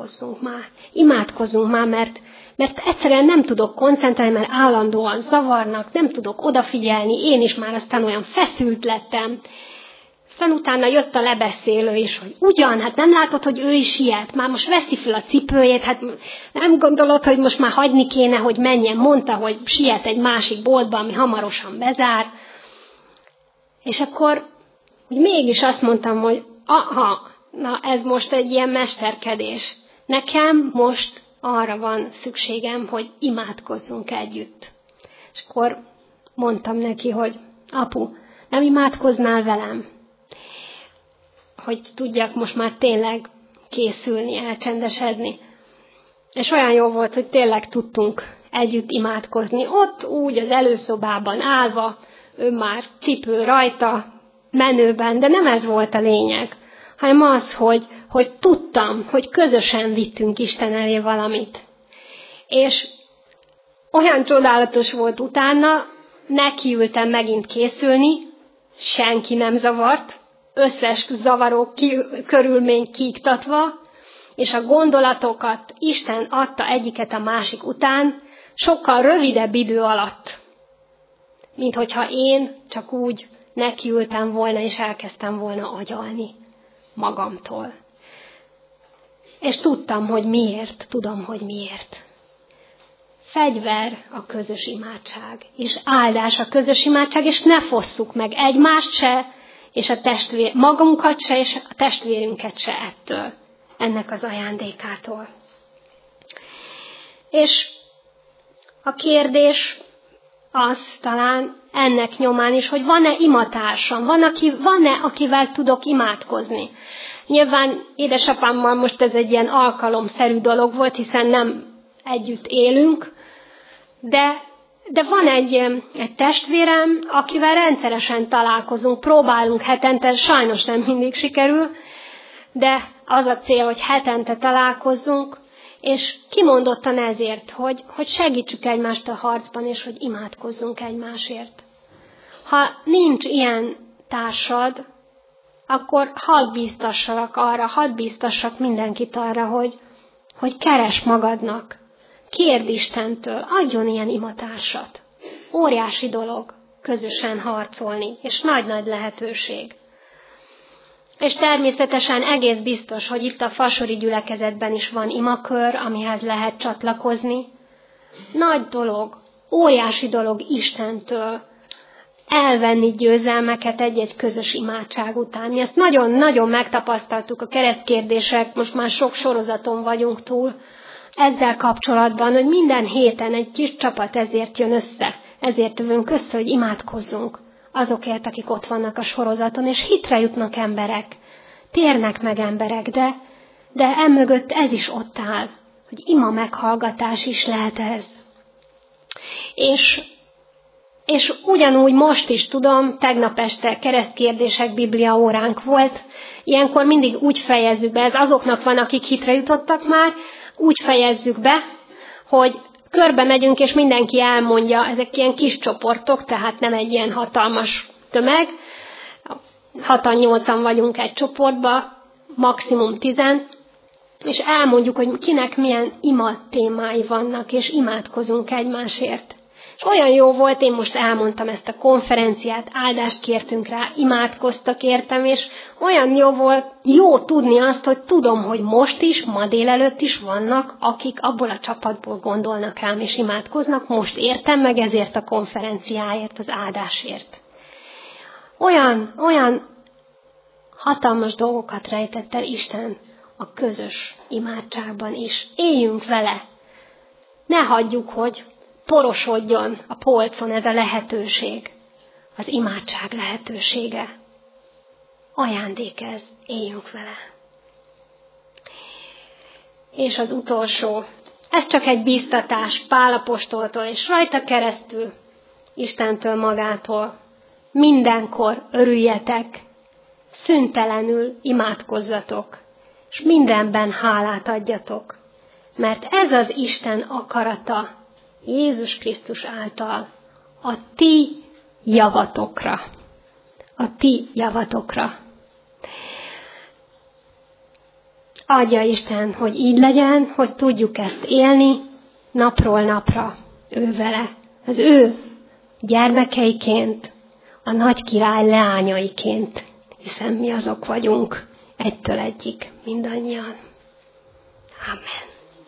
imádkozzunk már, mert egyszerűen nem tudok koncentrálni, mert állandóan zavarnak, nem tudok odafigyelni, én is már aztán olyan feszült lettem. Aztán utána jött a lebeszélő is, hogy ugyan, hát nem látod, hogy ő is ilyet, már most veszi fel a cipőjét, hát nem gondolod, hogy most már hagyni kéne, hogy menjen, mondta, hogy siet egy másik boltba, ami hamarosan bezár. És akkor úgy mégis azt mondtam, hogy na ez most egy ilyen mesterkedés. Nekem most arra van szükségem, hogy imádkozzunk együtt. És akkor mondtam neki, hogy apu, nem imádkoznál velem? Hogy tudjak most már tényleg készülni, elcsendesedni. És olyan jó volt, hogy tényleg tudtunk együtt imádkozni. Ott úgy az előszobában állva, ő már cipő rajta, menőben, de nem ez volt a lényeg, hanem az, hogy tudtam, hogy közösen vittünk Isten elé valamit. És olyan csodálatos volt utána, nekiültem megint készülni, senki nem zavart, összes zavaró körülmény kiiktatva, és a gondolatokat Isten adta egyiket a másik után, sokkal rövidebb idő alatt, mint hogyha én csak úgy nekiültem volna, és elkezdtem volna agyalni magamtól. És tudom, hogy miért. Fegyver a közös imádság, és áldás a közös imádság, és ne fosszuk meg egymást se, és magunkat se, és a testvérünket se ettől, ennek az ajándékától. És a kérdés az talán ennek nyomán is, hogy van-e imatársam, van-e, akivel tudok imádkozni. Nyilván édesapámmal most ez egy ilyen alkalomszerű dolog volt, hiszen nem együtt élünk, de van egy testvérem, akivel rendszeresen találkozunk, próbálunk hetente, sajnos nem mindig sikerül, de az a cél, hogy hetente találkozzunk, és kimondottan ezért, hogy segítsük egymást a harcban, és hogy imádkozzunk egymásért. Ha nincs ilyen társad, akkor hadd bíztassak mindenkit arra, hogy keresd magadnak. Kérd Istentől, adjon ilyen imatársat. Óriási dolog közösen harcolni, és nagy-nagy lehetőség. És természetesen egész biztos, hogy itt a fasori gyülekezetben is van imakör, amihez lehet csatlakozni. Nagy dolog, óriási dolog Istentől elvenni győzelmeket egy-egy közös imádság után. Mi ezt nagyon-nagyon megtapasztaltuk, a keresztkérdések, most már sok sorozaton vagyunk túl, ezzel kapcsolatban, hogy minden héten egy kis csapat ezért jön össze, ezért jövünk össze, hogy imádkozzunk azokért, akik ott vannak a sorozaton, és hitre jutnak emberek, térnek meg emberek, de emögött ez is ott áll, hogy ima meghallgatás is lehet ez. És ugyanúgy most is tudom, tegnap este keresztkérdések Biblia óránk volt, ilyenkor mindig úgy fejezzük be, ez azoknak van, akik hitre jutottak már, úgy fejezzük be, hogy körbe megyünk, és mindenki elmondja, ezek ilyen kis csoportok, tehát nem egy ilyen hatalmas tömeg, 6-8-an vagyunk egy csoportban, maximum 10, és elmondjuk, hogy kinek milyen ima témái vannak, és imádkozunk egymásért. És olyan jó volt, én most elmondtam ezt a konferenciát, áldást kértünk rá, imádkoztak értem, és olyan jó volt, jó tudni azt, hogy tudom, hogy most is, ma délelőtt is vannak, akik abból a csapatból gondolnak rám, és imádkoznak, most értem meg ezért a konferenciáért, az áldásért. Olyan hatalmas dolgokat rejtett el Isten a közös imádságban is. Éljünk vele. Ne hagyjuk, hogy porosodjon a polcon ez a lehetőség, az imádság lehetősége. Ajándék ez, éljünk vele. És az utolsó, ez csak egy bíztatás Pál apostoltól, és rajta keresztül, Istentől magától. mindenkor örüljetek, szüntelenül imádkozzatok, és mindenben hálát adjatok, mert ez az Isten akarata Jézus Krisztus által a ti javatokra. A ti javatokra. Adja Isten, hogy így legyen, hogy tudjuk ezt élni napról napra ő vele. Az ő gyermekeiként, a nagy király leányaiként, hiszen mi azok vagyunk egytől egyig mindannyian. Amen.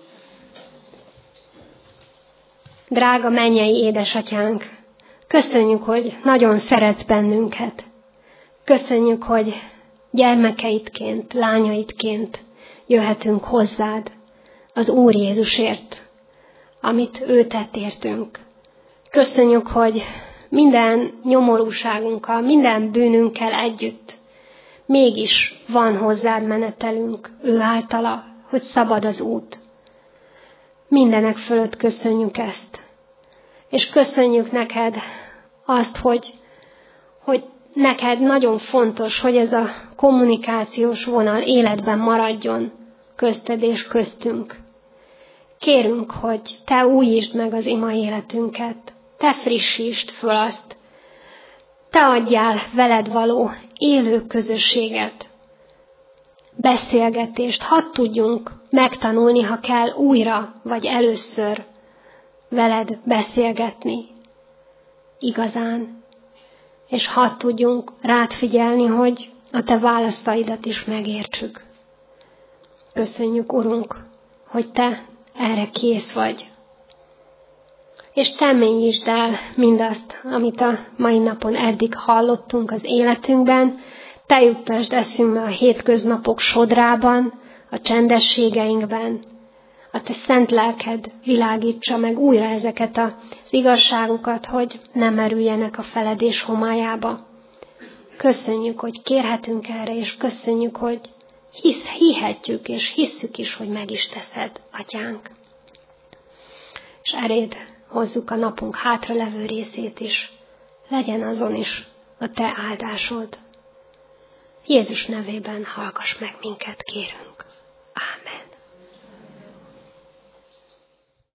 Drága mennyei édesatyánk, köszönjük, hogy nagyon szeretsz bennünket. Köszönjük, hogy gyermekeidként, lányaidként jöhetünk hozzád az Úr Jézusért, amit ő tett értünk. Köszönjük, hogy minden nyomorúságunkkal, minden bűnünkkel együtt mégis van hozzád menetelünk ő általa, hogy szabad az út. Mindenek fölött köszönjük ezt. És köszönjük neked azt, hogy neked nagyon fontos, hogy ez a kommunikációs vonal életben maradjon közted és köztünk. Kérünk, hogy te újítsd meg az ima életünket, te frissítsd föl azt, te adjál veled való élő közösséget, beszélgetést, hadd tudjunk megtanulni, ha kell újra vagy először veled beszélgetni igazán, és hadd tudjunk rád figyelni, hogy a te választaidat is megértsük. Köszönjük, Urunk, hogy te erre kész vagy. És te mélyítsd el mindazt, amit a mai napon eddig hallottunk az életünkben, te juttasd eszünkbe a hétköznapok sodrában, a csendességeinkben. A te szent lelked világítsa meg újra ezeket az igazságokat, hogy ne merüljenek a feledés homályába. Köszönjük, hogy kérhetünk erre, és köszönjük, hogy hihetjük, és hisszük is, hogy meg is teszed, Atyánk. És eréd hozzuk a napunk hátralevő részét is. Legyen azon is a te áldásod. Jézus nevében hallgass meg minket, kérünk.